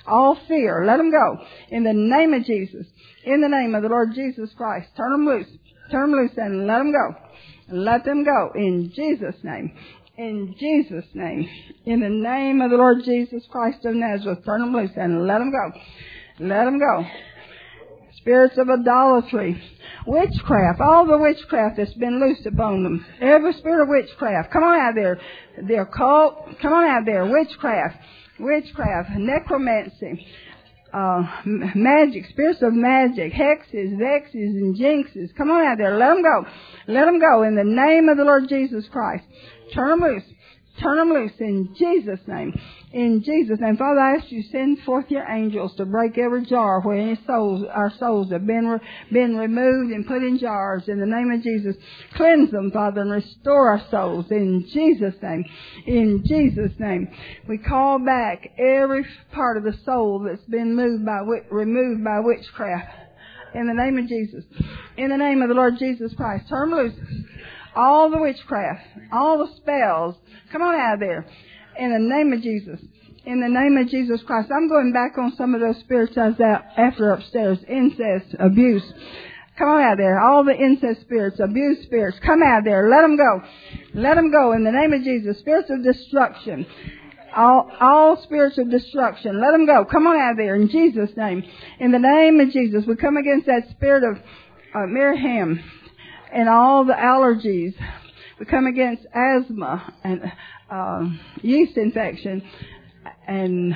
Speaker 4: All fear, let them go. In the name of Jesus. In the name of the Lord Jesus Christ. Turn them loose. Turn them loose and let them go. Let them go. In Jesus' name. In Jesus' name. In the name of the Lord Jesus Christ of Nazareth. Turn them loose and let them go. Let them go. Spirits of idolatry. Witchcraft. All the witchcraft that's been loosed upon them. Every spirit of witchcraft. Come on out there. Their cult. Come on out there. Witchcraft. Witchcraft. Necromancy. Uh, magic. Spirits of magic. Hexes, vexes, and jinxes. Come on out there. Let them go. Let them go in the name of the Lord Jesus Christ. Turn them loose. Turn them loose in Jesus' name. In Jesus' name. Father, I ask you to send forth your angels to break every jar where any souls, our souls have been, re- been removed and put in jars. In the name of Jesus. Cleanse them, Father, and restore our souls. In Jesus' name. In Jesus' name. We call back every part of the soul that's been moved by, removed by witchcraft. In the name of Jesus. In the name of the Lord Jesus Christ. Turn them loose. All the witchcraft, all the spells, come on out of there. In the name of Jesus. In the name of Jesus Christ. I'm going back on some of those spirits I was out after upstairs. Incest, abuse. Come on out of there. All the incest spirits, abuse spirits, come out of there. Let them go. Let them go in the name of Jesus. Spirits of destruction. All, all spirits of destruction. Let them go. Come on out of there in Jesus' name. In the name of Jesus. We come against that spirit of uh, Miriam. And all the allergies. We come against asthma and uh, yeast infection and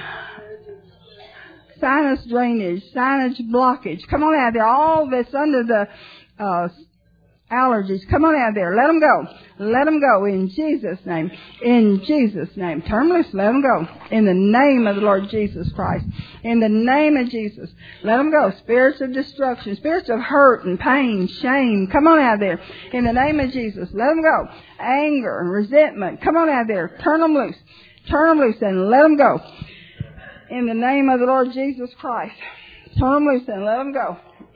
Speaker 4: sinus drainage, sinus blockage. Come on out of there. All that's under the uh, allergies. Come on out of there. Let them go. Let them go in Jesus' name. In Jesus' name. Turn loose. Let them go. In the name of the Lord Jesus Christ. In the name of Jesus. Let them go. Spirits of destruction. Spirits of hurt and pain, shame. Come on out of there. In the name of Jesus. Let them go. Anger and resentment. Come on out of there. Turn them loose. Turn them loose and let them go. In the name of the Lord Jesus Christ. Turn them loose and let them go.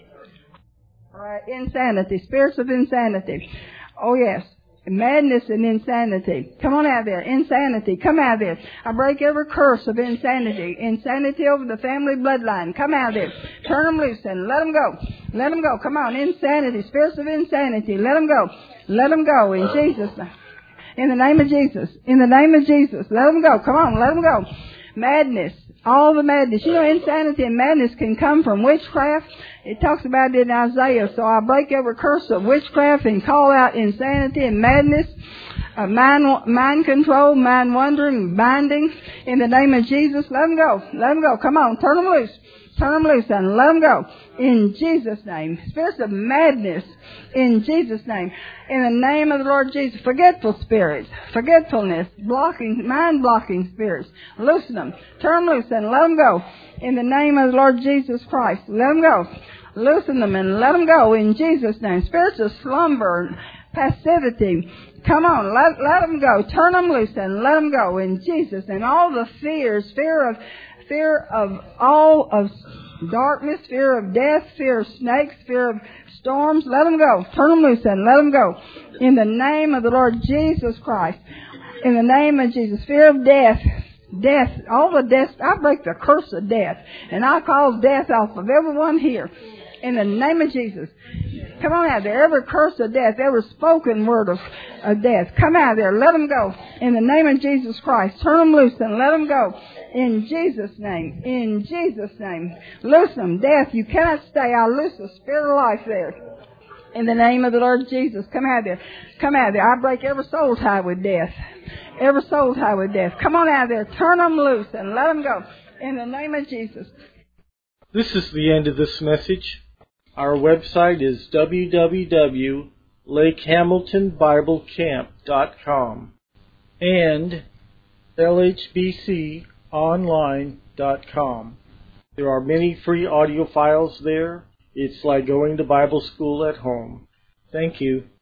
Speaker 4: All right, insanity, spirits of insanity. Oh yes, madness and insanity. Come on out of there, insanity. Come out of there. I break every curse of insanity, insanity over the family bloodline. Come out of there. Turn them loose and let them go. Let them go. Come on, insanity, spirits of insanity. Let them go. Let them go in Jesus' name. In the name of Jesus. In the name of Jesus. Let them go. Come on, let them go. Madness. All the madness. You know, insanity and madness can come from witchcraft. It talks about it in Isaiah. So I break every curse of witchcraft and call out insanity and madness, uh, mind, mind control, mind wandering, binding. In the name of Jesus, let them go. Let them go. Come on, turn them loose. Turn them loose and let them go. In Jesus' name. Spirits of madness. In Jesus' name. In the name of the Lord Jesus. Forgetful spirits. Forgetfulness. Blocking, mind-blocking spirits. Loosen them. Turn them loose and let them go. In the name of the Lord Jesus Christ. Let them go. Loosen them and let them go. In Jesus' name. Spirits of slumber, passivity. Come on, let, let them go. Turn them loose and let them go. In Jesus' name. All the fears, fear of Fear of all of darkness, fear of death, fear of snakes, fear of storms. Let them go. Turn them loose and let them go. In the name of the Lord Jesus Christ. In the name of Jesus. Fear of death. Death. All the death. I break the curse of death. And I call death off of everyone here. In the name of Jesus. Come on out there. Every curse of death, every spoken word of, of death. Come out there. Let them go. In the name of Jesus Christ. Turn them loose and let them go. In Jesus' name. In Jesus' name. Loose them. Death, you cannot stay. I'll loose the spirit of life there. In the name of the Lord Jesus. Come out there. Come out there. I break every soul tie with death. Every soul tie with death. Come on out there. Turn them loose and let them go. In the name of Jesus.
Speaker 2: This is the end of this message. Our website is w w w dot lake hamilton bible camp dot com and l h b c online dot com. There are many free audio files there. It's like going to Bible school at home. Thank you.